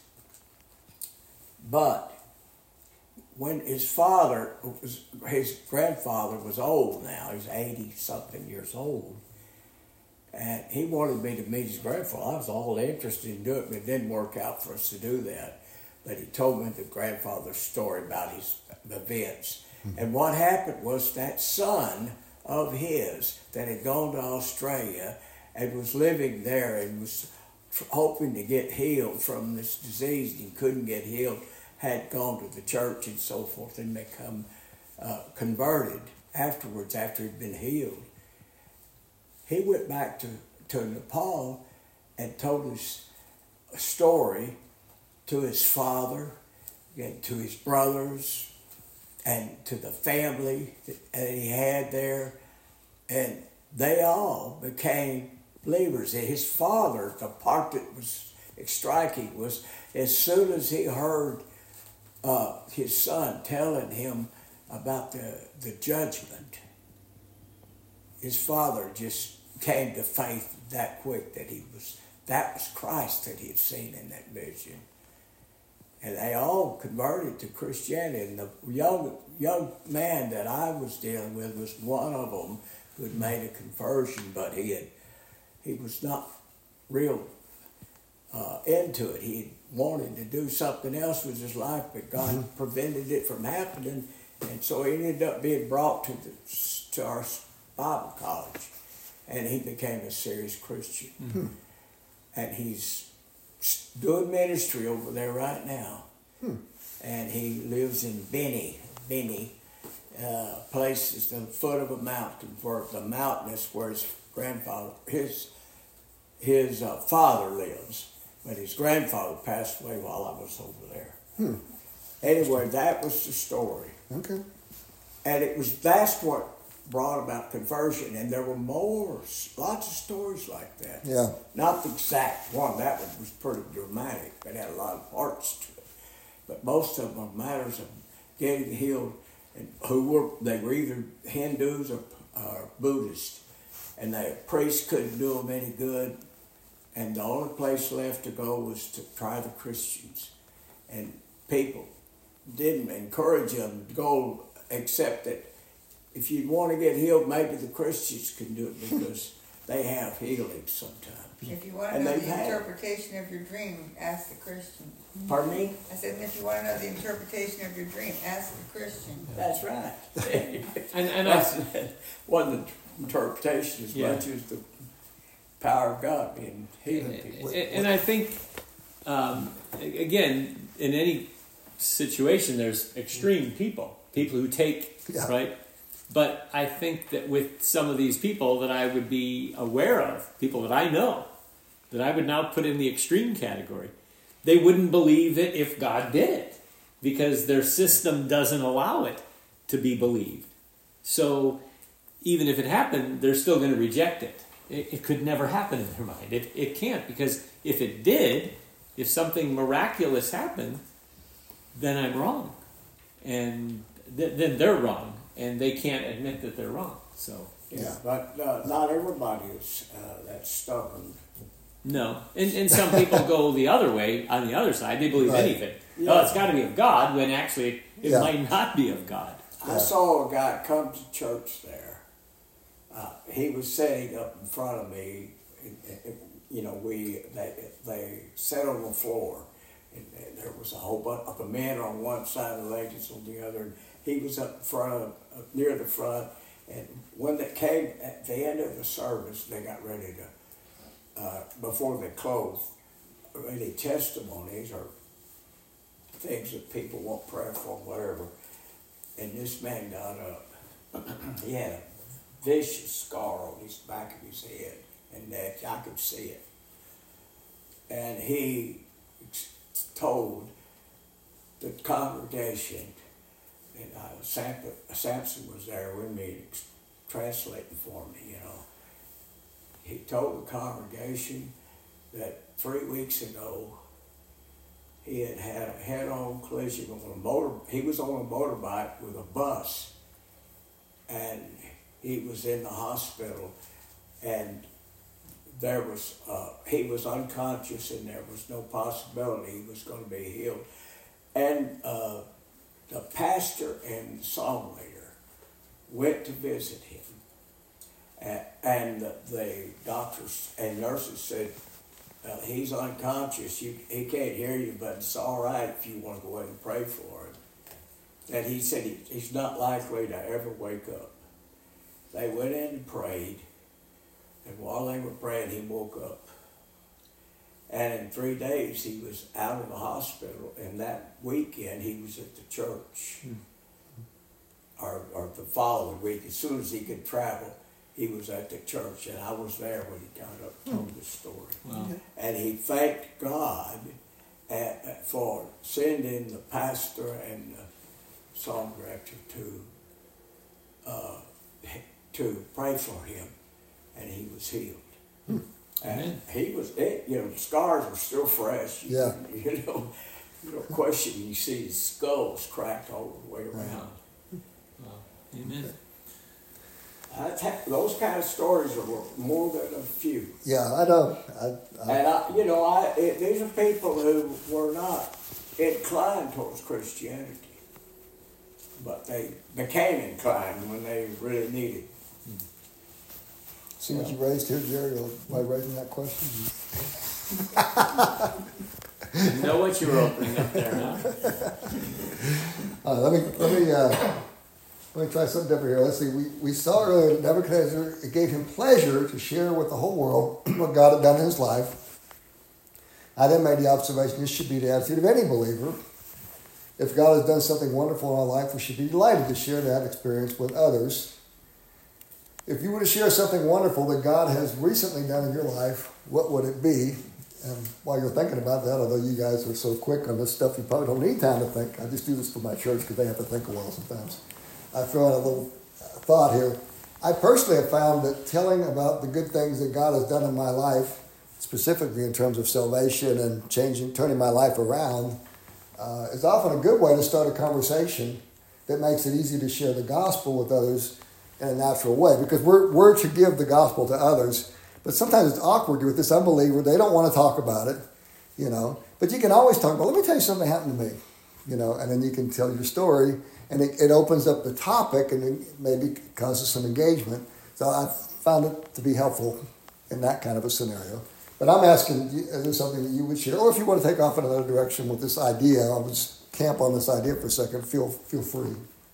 But when his grandfather was old now, he was 80-something years old, and he wanted me to meet his grandfather. I was all interested in doing it, but it didn't work out for us to do that. But he told me the grandfather's story about his events. And what happened was that son of his that had gone to Australia and was living there and was hoping to get healed from this disease and couldn't get healed, had gone to the church and so forth and become converted afterwards after he'd been healed. He went back to Nepal and told his story to his father, and to his brothers, and to the family that he had there, and they all became believers. And his father, the part that was striking was, as soon as he heard his son telling him about the judgment, his father just came to faith that quick that was Christ that he had seen in that vision. And they all converted to Christianity. And the young man that I was dealing with was one of them who had made a conversion, but he was not real into it. He wanted to do something else with his life, but God prevented it from happening. And so he ended up being brought to our Bible college, and he became a serious Christian. Mm-hmm. And he's doing ministry over there right now. And he lives in Benny, place is the foot of a mountain, where the mountain is where his grandfather, his father lives, but his grandfather passed away while I was over there. Anyway, that was the story. Okay. And that's what brought about conversion, and there were lots of stories like that. Yeah. Not the exact one, that one was pretty dramatic. It had a lot of parts to it. But most of them are matters of getting healed, and they were either Hindus or Buddhists, and the priests couldn't do them any good, and the only place left to go was to try the Christians. And people didn't encourage them to go, except that if you want to get healed, maybe the Christians can do it because they have healing sometimes. If you want to know the interpretation of your dream, ask the Christian. Pardon me? I said, if you want to know the interpretation of your dream, ask the Christian. That's right. and That wasn't the interpretation as much as the power of God being healing people. And I think, again, in any situation, there's extreme people who take, right? But I think that with some of these people that I would be aware of, people that I know, that I would now put in the extreme category, they wouldn't believe it if God did it, because their system doesn't allow it to be believed. So even if it happened, they're still going to reject it. It could never happen in their mind. It can't, because if it did, if something miraculous happened, then I'm wrong. And then they're wrong. And they can't admit that they're wrong. So but not everybody is that stubborn. No, and some people go the other way. On the other side, they believe anything. Yeah. Oh, it's got to be of God, when actually it might not be of God. I saw a guy come to church there. He was sitting up in front of me. They sat on the floor, and there was a whole bunch of men on one side and ladies on the other. And he was up front, near the front, and when they came at the end of the service, they got ready to, before they closed, any testimonies or things that people want prayer for, whatever. And this man got up. He had a vicious scar on his back of his head and neck. I could see it. And he told the congregation, and Samson was there with me, translating for me, He told the congregation that 3 weeks ago he had had a head-on collision on he was on a motorbike with a bus, and he was in the hospital, and there was he was unconscious, and there was no possibility he was going to be healed. And the pastor and the song leader went to visit him, and the doctors and nurses said, he's unconscious, he can't hear you, but it's all right if you want to go ahead and pray for him. And he said he's not likely to ever wake up. They went in and prayed, and while they were praying, he woke up. And in 3 days, he was out of the hospital, and that weekend, he was at the church. Or the following week, as soon as he could travel, he was at the church, and I was there when he got up and told the story. Wow. And he thanked God for sending the pastor and the song director to pray for him, and he was healed. And he was, the scars are still fresh. You don't question. You see his skull's cracked all the way around. Wow. Amen. Those kind of stories are more than a few. Yeah, I know. These are people who were not inclined towards Christianity, but they became inclined when they really needed. See what you raised here, Jerry, by raising that question? You know what you were opening up there, huh? Let me try something different here. Let's see. We saw earlier that Nebuchadnezzar, it gave him pleasure to share with the whole world what God had done in his life. I then made the observation this should be the attitude of any believer. If God has done something wonderful in our life, we should be delighted to share that experience with others. If you were to share something wonderful that God has recently done in your life, what would it be? And while you're thinking about that, although you guys are so quick on this stuff, you probably don't need time to think. I just do this for my church because they have to think a while sometimes. I throw in a little thought here. I personally have found that telling about the good things that God has done in my life, specifically in terms of salvation and turning my life around, is often a good way to start a conversation that makes it easy to share the gospel with others in a natural way. Because we're to give the gospel to others, but sometimes it's awkward with this unbeliever. They don't want to talk about it, But you can always talk about, let me tell you something happened to me, and then you can tell your story, and it opens up the topic and it maybe causes some engagement. So I found it to be helpful in that kind of a scenario. But I'm asking, is there something that you would share? Or if you want to take off in another direction with this idea, I'll just camp on this idea for a second. Feel free.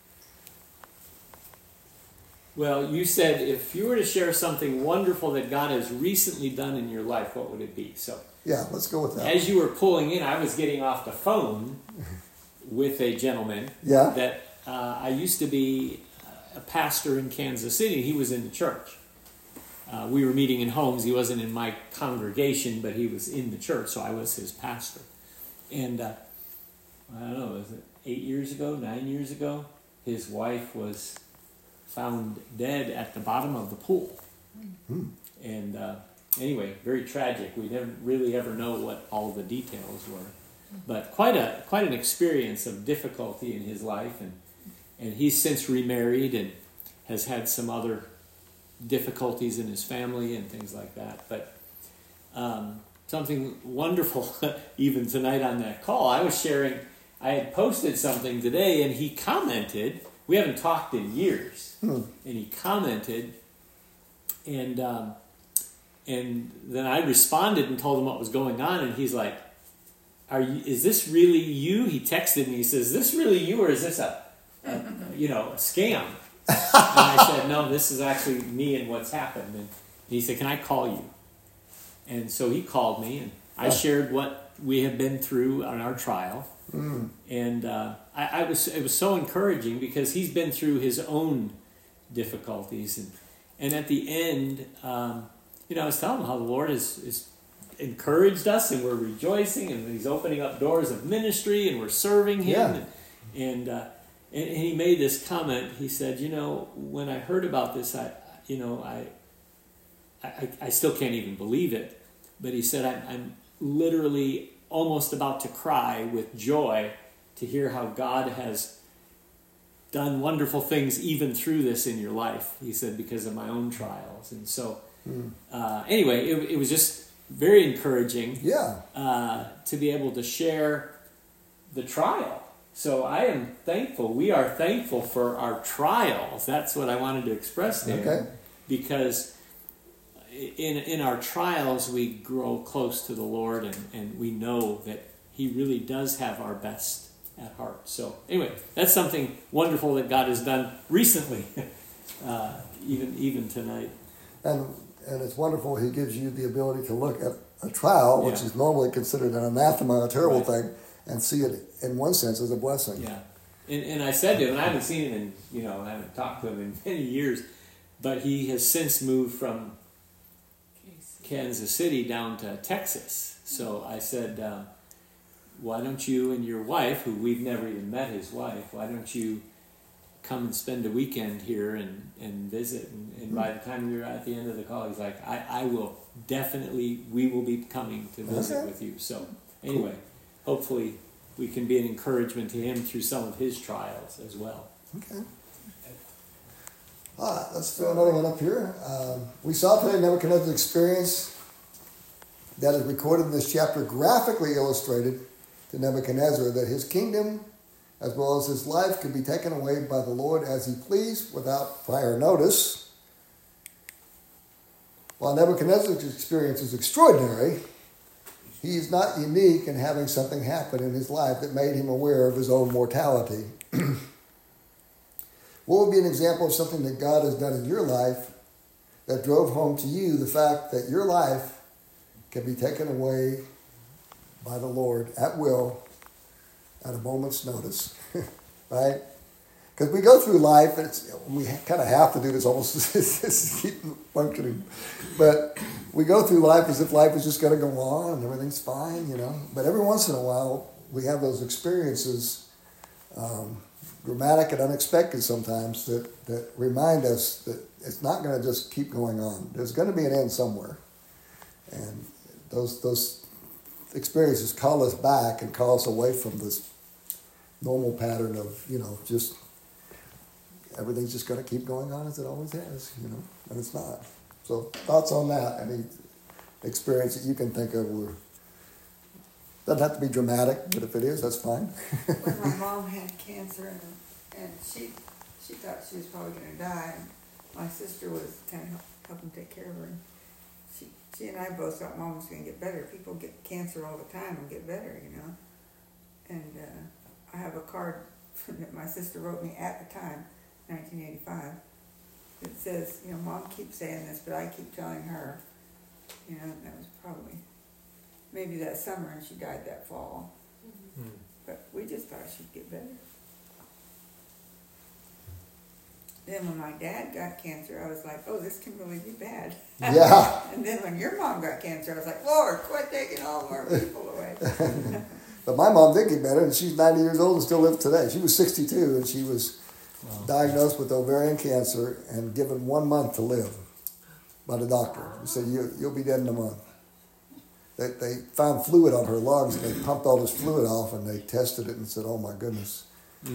Well, you said if you were to share something wonderful that God has recently done in your life, what would it be? So, yeah, let's go with that. As you were pulling in, I was getting off the phone with a gentleman that I used to be a pastor in Kansas City. He was in the church. We were meeting in homes. He wasn't in my congregation, but he was in the church, so I was his pastor. And I don't know, was it 9 years ago, his wife was found dead at the bottom of the pool. Mm-hmm. And anyway, very tragic. We didn't really ever know what all the details were. But quite an experience of difficulty in his life. And he's since remarried and has had some other difficulties in his family and things like that. But something wonderful, even tonight on that call, I had posted something today and he commented. We haven't talked in years. And he commented, and then I responded and told him what was going on, and he's like, is this really you? He texted me, he says, is this really you, or is this a scam? And I said, no, this is actually me and what's happened. And he said, can I call you? And so he called me, and I shared what we had been through on our trial. Mm. And it was so encouraging because he's been through his own difficulties. And at the end, I was telling him how the Lord has encouraged us, and we're rejoicing, and he's opening up doors of ministry, and we're serving him. Yeah. And he made this comment. He said, when I heard about this, I still can't even believe it. But he said, I'm literally almost about to cry with joy to hear how God has done wonderful things even through this in your life. He said, because of my own trials. And so, anyway, it was just very encouraging to be able to share the trial. So I am thankful. We are thankful for our trials. That's what I wanted to express there. Okay. Because in our trials, we grow close to the Lord, and we know that He really does have our best at heart. So anyway, that's something wonderful that God has done recently, even tonight. And it's wonderful He gives you the ability to look at a trial, which is normally considered an anathema, a terrible thing, and see it in one sense as a blessing. Yeah. And I said to him, and I haven't seen him I haven't talked to him in many years, but he has since moved from Kansas City down to Texas. So I said, why don't you and your wife, who we've never even met his wife, why don't you come and spend a weekend here and visit? And by the time we were at the end of the call, he's like, I will definitely, we will be coming to visit with you. So anyway, hopefully we can be an encouragement to him through some of his trials as well. Okay. All right, let's throw another one up here. We saw today Nebuchadnezzar's experience that is recorded in this chapter graphically illustrated to Nebuchadnezzar that his kingdom as well as his life could be taken away by the Lord as he pleased without prior notice. While Nebuchadnezzar's experience is extraordinary, he is not unique in having something happen in his life that made him aware of his own mortality. What would be an example of something that God has done in your life that drove home to you the fact that your life can be taken away by the Lord at will at a moment's notice, right? Because we go through life, and we kind of have to do this almost to keep functioning. But we go through life as if life is just going to go on and everything's fine, you know. But every once in a while, we have those experiences, dramatic and unexpected sometimes, that remind us that it's not going to just keep going on. There's going to be an end somewhere. And those experiences call us back and call us away from this normal pattern of, you know, just everything's just going to keep going on as it always has, you know, and it's not. So thoughts on that? Any experience that you can think of where doesn't have to be dramatic, but if it is, that's fine. When my mom had cancer and she thought she was probably going to die, and my sister was kind of helping take care of her. And she and I both thought Mom was going to get better. People get cancer all the time and get better, you know. And I have a card that my sister wrote me at the time, 1985. It says, you know, Mom keeps saying this, but I keep telling her, you know, and that was probably maybe that summer, and she died that fall. Mm-hmm. But we just thought she'd get better. Then when my dad got cancer, I was like, oh, this can really be bad. Yeah. And then when your mom got cancer, I was like, Lord, quit taking all of our people away. But my mom did get better, and she's 90 years old and still lives today. She was 62, and she was diagnosed with ovarian cancer and given 1 month to live by the doctor. He said, you'll be dead in a month. They found fluid on her lungs, and they pumped all this fluid off, and they tested it and said, oh, my goodness,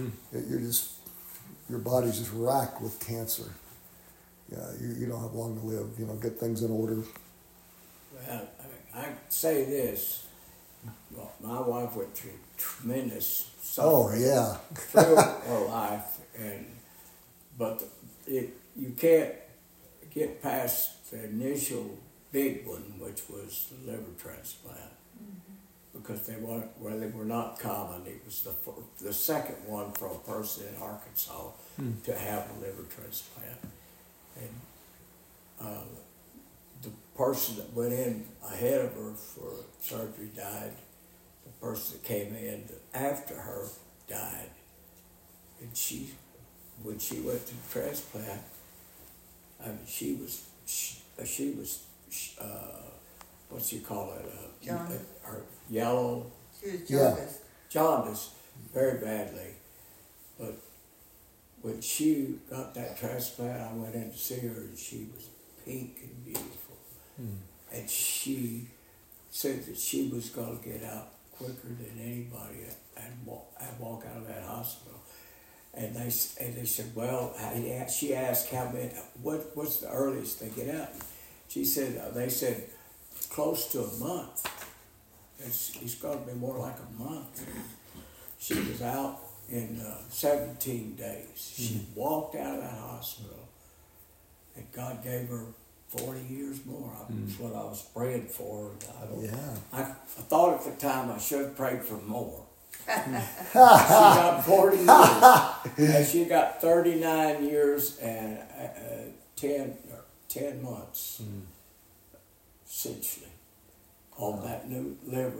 your body's just racked with cancer. Yeah, you don't have long to live. You know, get things in order. Well, I say this. Well, my wife went through tremendous suffering through her life, but you can't get past the initial big one, which was the liver transplant, because they were not common. It was the second one for a person in Arkansas to have a liver transplant, and the person that went in ahead of her for surgery died. The person that came in after her died, and when she went to the transplant, I mean, she was what do you call it? Her yellow. She was jaundiced. Jaundiced very badly, but when she got that transplant, I went in to see her, and she was pink and beautiful, and she said that she was going to get out quicker than anybody and walk out of that hospital. And they said, well, she asked how many, what's the earliest they get out? She said, they said, close to a month. It's going to be more like a month. She was out in 17 days. She walked out of that hospital, and God gave her 40 years more. That's what I was praying for. I thought at the time I should have prayed for more. She got 40 years, and she got 39 years and 10 months, essentially, on that new liver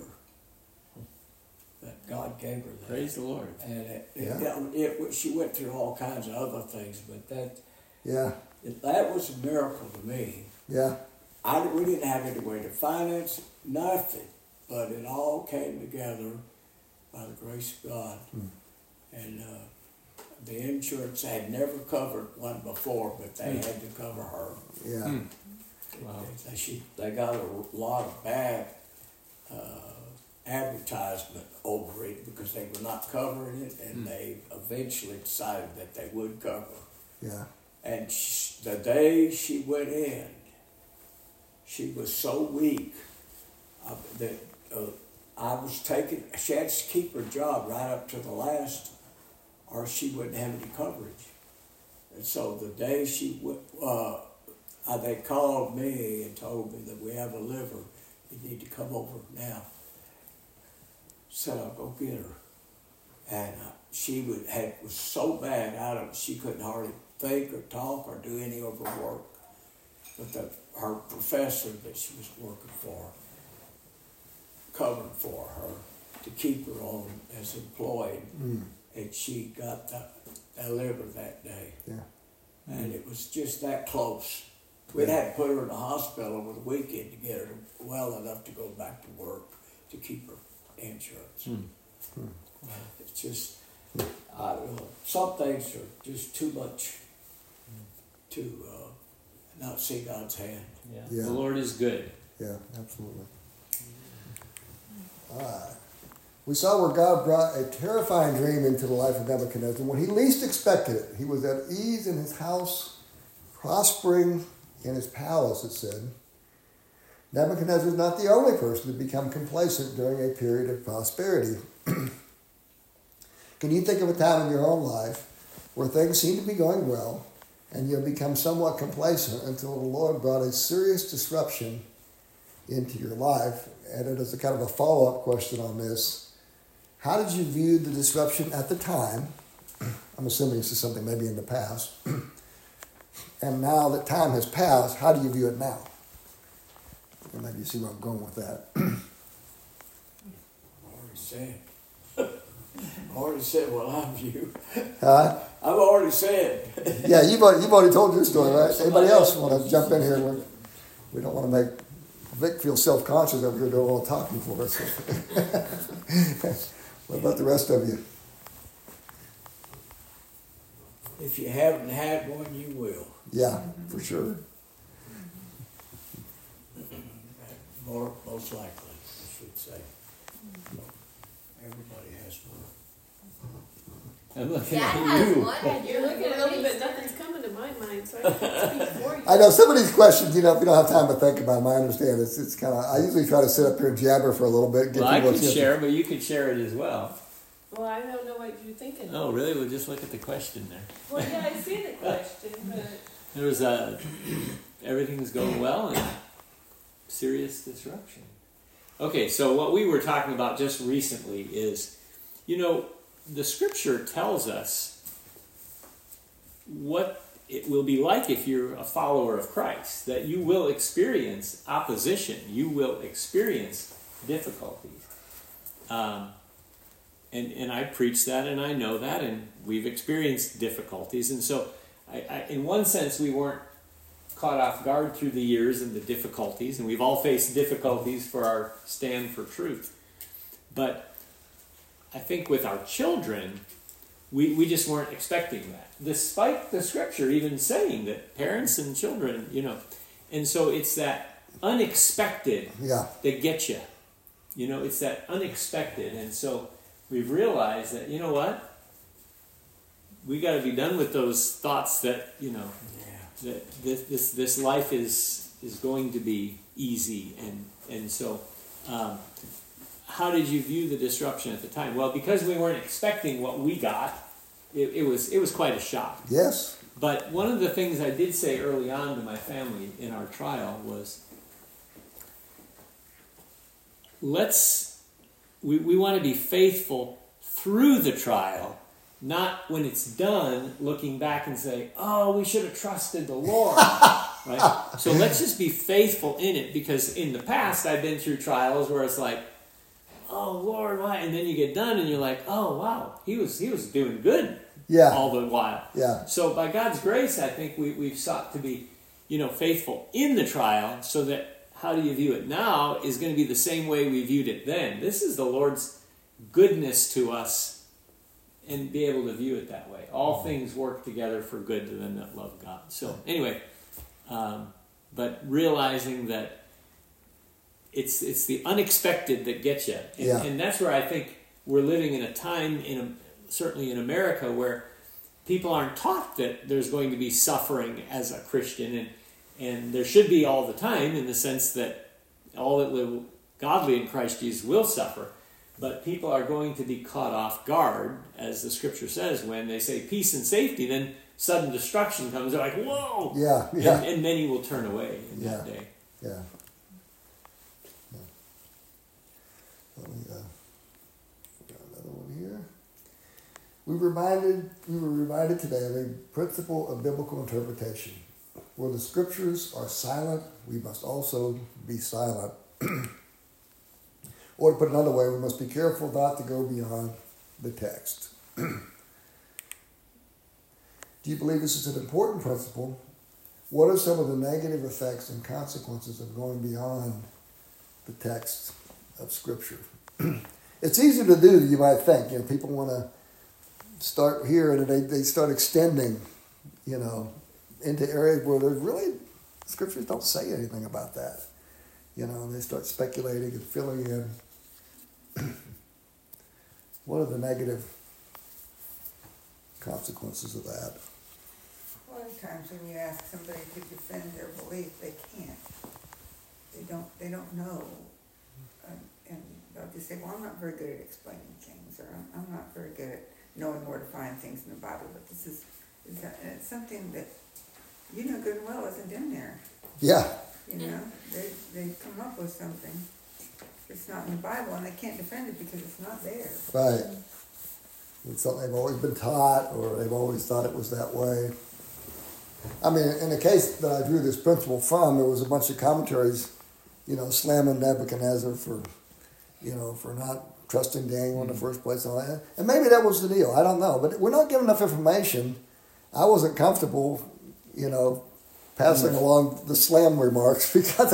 that God gave her. That. Praise the Lord. And she went through all kinds of other things, but that was a miracle to me. Yeah. We didn't have any way to finance nothing, but it all came together by the grace of God. And the insurance had never covered one before, but they had to cover her. Yeah. Wow. They got a lot of bad advertisement over it because they were not covering it, and they eventually decided that they would cover. Yeah. And the day she went in, she was so weak that I was taking, she had to keep her job right up to the last, or she wouldn't have any coverage. And so the day she went, they called me and told me that we have a liver. You need to come over now. Said I'll go get her. And she was so bad out of it, she couldn't hardly think or talk or do any of her work. But her professor that she was working for covered for her to keep her on as employed. And she got that liver that day. Yeah. And it was just that close. We'd had to put her in the hospital over the weekend to get her well enough to go back to work to keep her insurance. It's just, some things are just too much to not see God's hand. Yeah. The Lord is good. Yeah, absolutely. All right. We saw where God brought a terrifying dream into the life of Nebuchadnezzar. When he least expected it, he was at ease in his house, prospering in his palace, it said. Nebuchadnezzar is not the only person to become complacent during a period of prosperity. Can you think of a time in your own life where things seem to be going well and you've become somewhat complacent until the Lord brought a serious disruption into your life? And it is a kind of a follow-up question on this. How did you view the disruption at the time? I'm assuming this is something maybe in the past. And now that time has passed, how do you view it now? And maybe you see where I'm going with that. Already said what I view. Huh? I've already said. Yeah, you've already told your story, right? Anybody else want to jump in here? We don't want to make Vic feel self-conscious over here doing all the talking for us. What about the rest of you? If you haven't had one, you will. Yeah, for sure. Most likely, I should say. Everybody has one. I'm looking Dad at has you. one. You're looking at me, but nothing's coming to my mind, so I can't speak for you. I know some of these questions, if you don't have time to think about them, I understand. It's kind of, I usually try to sit up here and jabber for a little bit. Well, I people can a chance to- share, but you can share it as well. Well, I don't know what you're thinking. Oh, really? We'll just look at the question there. Well, yeah, I see the question, but There was everything's going well and serious disruption. Okay, so what we were talking about just recently is, the scripture tells us what it will be like if you're a follower of Christ, that you will experience opposition, you will experience difficulties. And I preach that, and I know that, and we've experienced difficulties. And so, I in one sense, we weren't caught off guard through the years and the difficulties, and we've all faced difficulties for our stand for truth. But I think with our children, we just weren't expecting that, despite the scripture even saying that parents and children, and so it's that unexpected that gets you. It's that unexpected, and so we've realized that, you know what? We got to be done with those thoughts that, that this life is going to be easy, and so how did you view the disruption at the time? Well, because we weren't expecting what we got, it was quite a shock. Yes. But one of the things I did say early on to my family in our trial was, we want to be faithful through the trial, not when it's done, looking back and say, oh, we should have trusted the Lord. Right? So let's just be faithful in it, because in the past I've been through trials where it's like, oh, Lord, why? And then you get done and you're like, oh, wow, he was doing good all the while. Yeah. So by God's grace, I think we've sought to be, faithful in the trial, so that how do you view it now is going to be the same way we viewed it then. This is the Lord's goodness to us, and be able to view it that way. All things work together for good to them that love God. So anyway, but realizing that it's the unexpected that gets you. And that's where I think we're living in a time, certainly in America, where people aren't taught that there's going to be suffering as a Christian, and there should be all the time, in the sense that all that live godly in Christ Jesus will suffer. But people are going to be caught off guard, as the scripture says, when they say peace and safety, then sudden destruction comes. They're like, whoa! Yeah. And many will turn away in that day. Yeah. Let me got another one here. We were reminded today of a principle of biblical interpretation. Where the scriptures are silent, we must also be silent. Or to put it another way, we must be careful not to go beyond the text. Do you believe this is an important principle? What are some of the negative effects and consequences of going beyond the text of Scripture? It's easy to do, you might think. People want to start here and they start extending, into areas where there's really, Scriptures don't say anything about that. They start speculating and filling in. What are the negative consequences of that? A lot of times when you ask somebody to defend their belief, they can't. They don't know. And they'll just say, well, I'm not very good at explaining things, or I'm not very good at knowing where to find things in the Bible, but this is it's something that you know good and well isn't in there. Yeah. They come up with something. It's not in the Bible, and they can't defend it because it's not there. Right. It's something they've always been taught, or they've always thought it was that way. I mean, in the case that I drew this principle from, there was a bunch of commentaries, slamming Nebuchadnezzar for not trusting Daniel in the first place and all that. And maybe that was the deal. I don't know. But we're not given enough information. I wasn't comfortable, passing along the slam remarks because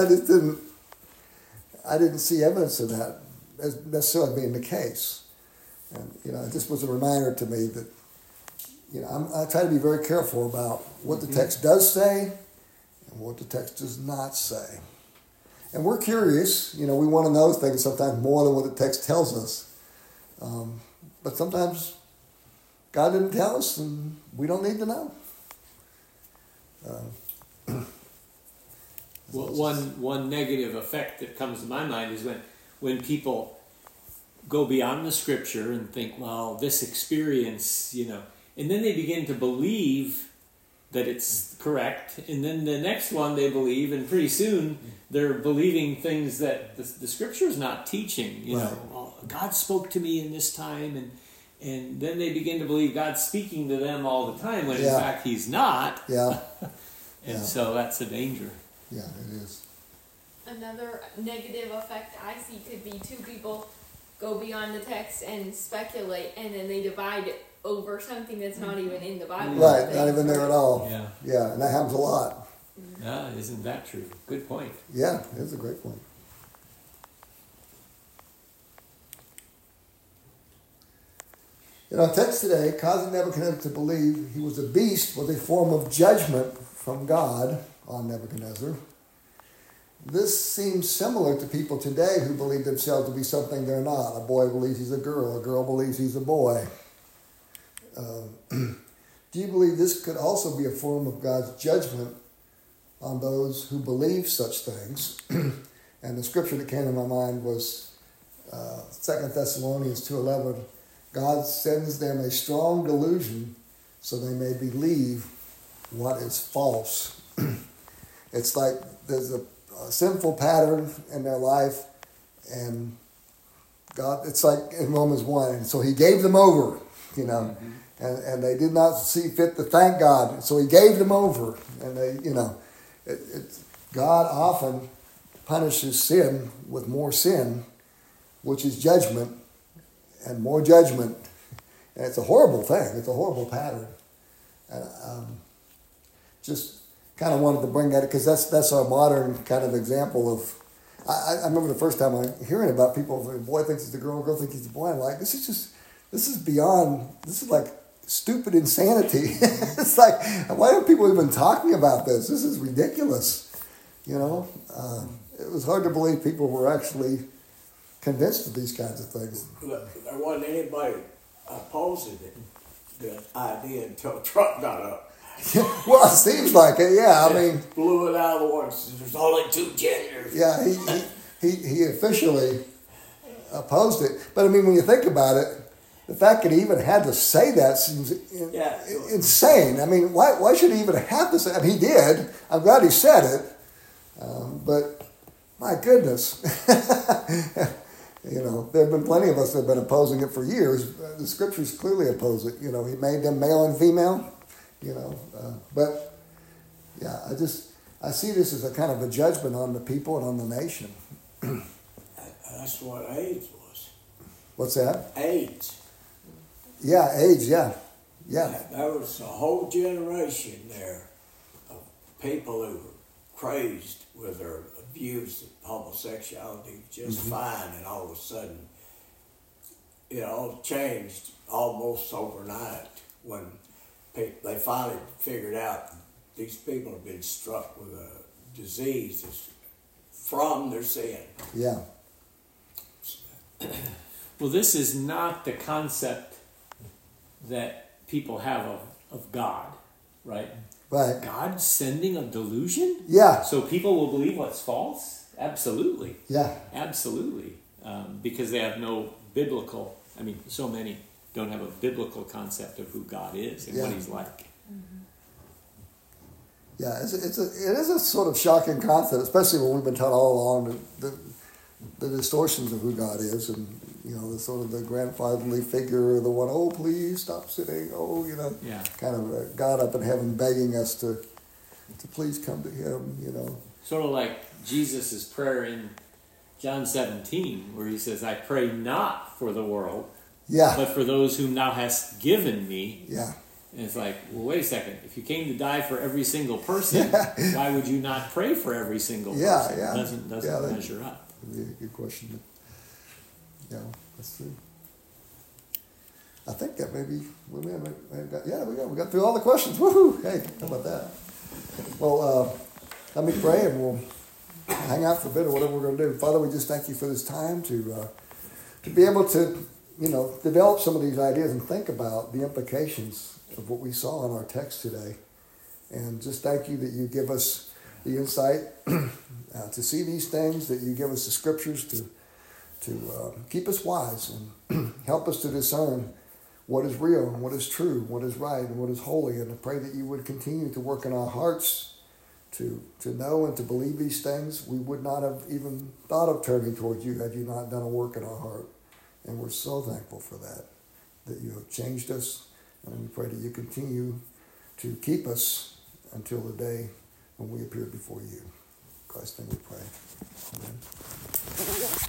I didn't see evidence of that as necessarily being the case. And, it just was a reminder to me that, I try to be very careful about what the text does say and what the text does not say. And we're curious, we want to know things sometimes more than what the text tells us. But sometimes God didn't tell us and we don't need to know. Well, one negative effect that comes to my mind is when people go beyond the scripture and think, well, this experience, and then they begin to believe that it's correct, and then the next one they believe, and pretty soon they're believing things that the scripture is not teaching. Well, God spoke to me in this time, and then they begin to believe God's speaking to them all the time, when in fact He's not. Yeah. So that's a danger. Yeah, it is. Another negative effect I see could be two people go beyond the text and speculate, and then they divide it over something that's not even in the Bible. Right, not even there at all. Yeah. Yeah, and that happens a lot. Isn't that true? Good point. Yeah, it's a great point. In our text today, causing Nebuchadnezzar to believe he was a beast was a form of judgment from God on Nebuchadnezzar. This seems similar to people today who believe themselves to be something they're not. A boy believes he's a girl believes he's a boy. Do you believe this could also be a form of God's judgment on those who believe such things? And the scripture that came to my mind was 2 Thessalonians 2:11. God sends them a strong delusion so they may believe what is false. It's like there's a sinful pattern in their life, and God, it's like in Romans 1, and so He gave them over, and they did not see fit to thank God, so He gave them over, and they, God often punishes sin with more sin, which is judgment, and more judgment, and it's a horrible thing. It's a horrible pattern, and just kind of wanted to bring that because that's our modern kind of example of. I remember the first time I'm hearing about people. The boy thinks he's a girl thinks he's a boy. I'm like, this is beyond. This is like stupid insanity. It's like, why are people even talking about this? This is ridiculous. It was hard to believe people were actually convinced of these kinds of things. Look, there wasn't anybody opposing it the idea until Trump got up. Well, it seems like it. Yeah, I mean, Blew it out of the water. There's only two genders. yeah, he officially opposed it. But I mean, when you think about it, the fact that he even had to say that seems insane. I mean, why should he even have to say it? I mean, he did. I'm glad he said it. But my goodness. You know, there have been plenty of us that have been opposing it for years. The scriptures clearly oppose it. You know, he made them male and female. You know, but yeah, I see this as a kind of a judgment on the people and on the nation. That's what AIDS was. What's that? AIDS. Yeah, AIDS. Yeah. There was a whole generation there of people who were crazed with their views of homosexuality just fine, and all of a sudden, it all changed almost overnight when they finally figured out these people have been struck with a disease that's from their sin. Yeah. Well, this is not the concept that people have of God, right? Right. God sending a delusion? Yeah. So people will believe what's false? Absolutely. Yeah. Absolutely. Because they have no biblical, I mean, so many don't have a biblical concept of who God is and what he's like. Yeah, it is a sort of shocking concept, especially when we've been taught all along the distortions of who God is, and you know, the sort of the grandfatherly figure, the one, oh please stop sitting, oh, you know, kind of God up in heaven begging us to please come to Him, you know. Sort of like Jesus' prayer in John 17, where he says, "I pray not for the world, but for those whom Thou hast given me." Yeah. And it's like, well, wait a second. If you came to die for every single person, why would you not pray for every single person? Yeah. It doesn't measure up. That'd be a good question. Yeah, that's true. I think that maybe we got through all the questions. Woohoo! Hey, how about that? Well, let me pray and we'll hang out for a bit or whatever we're going to do. Father, we just thank you for this time to be able to, you know, develop some of these ideas and think about the implications of what we saw in our text today. And just thank you that you give us the insight to see these things, that you give us the scriptures to keep us wise and help us to discern what is real and what is true, what is right and what is holy. And I pray that you would continue to work in our hearts to know and to believe these things. We would not have even thought of turning towards you had you not done a work in our heart. And we're so thankful for that you have changed us. And we pray that you continue to keep us until the day when we appear before you. In Christ's name we pray. Amen.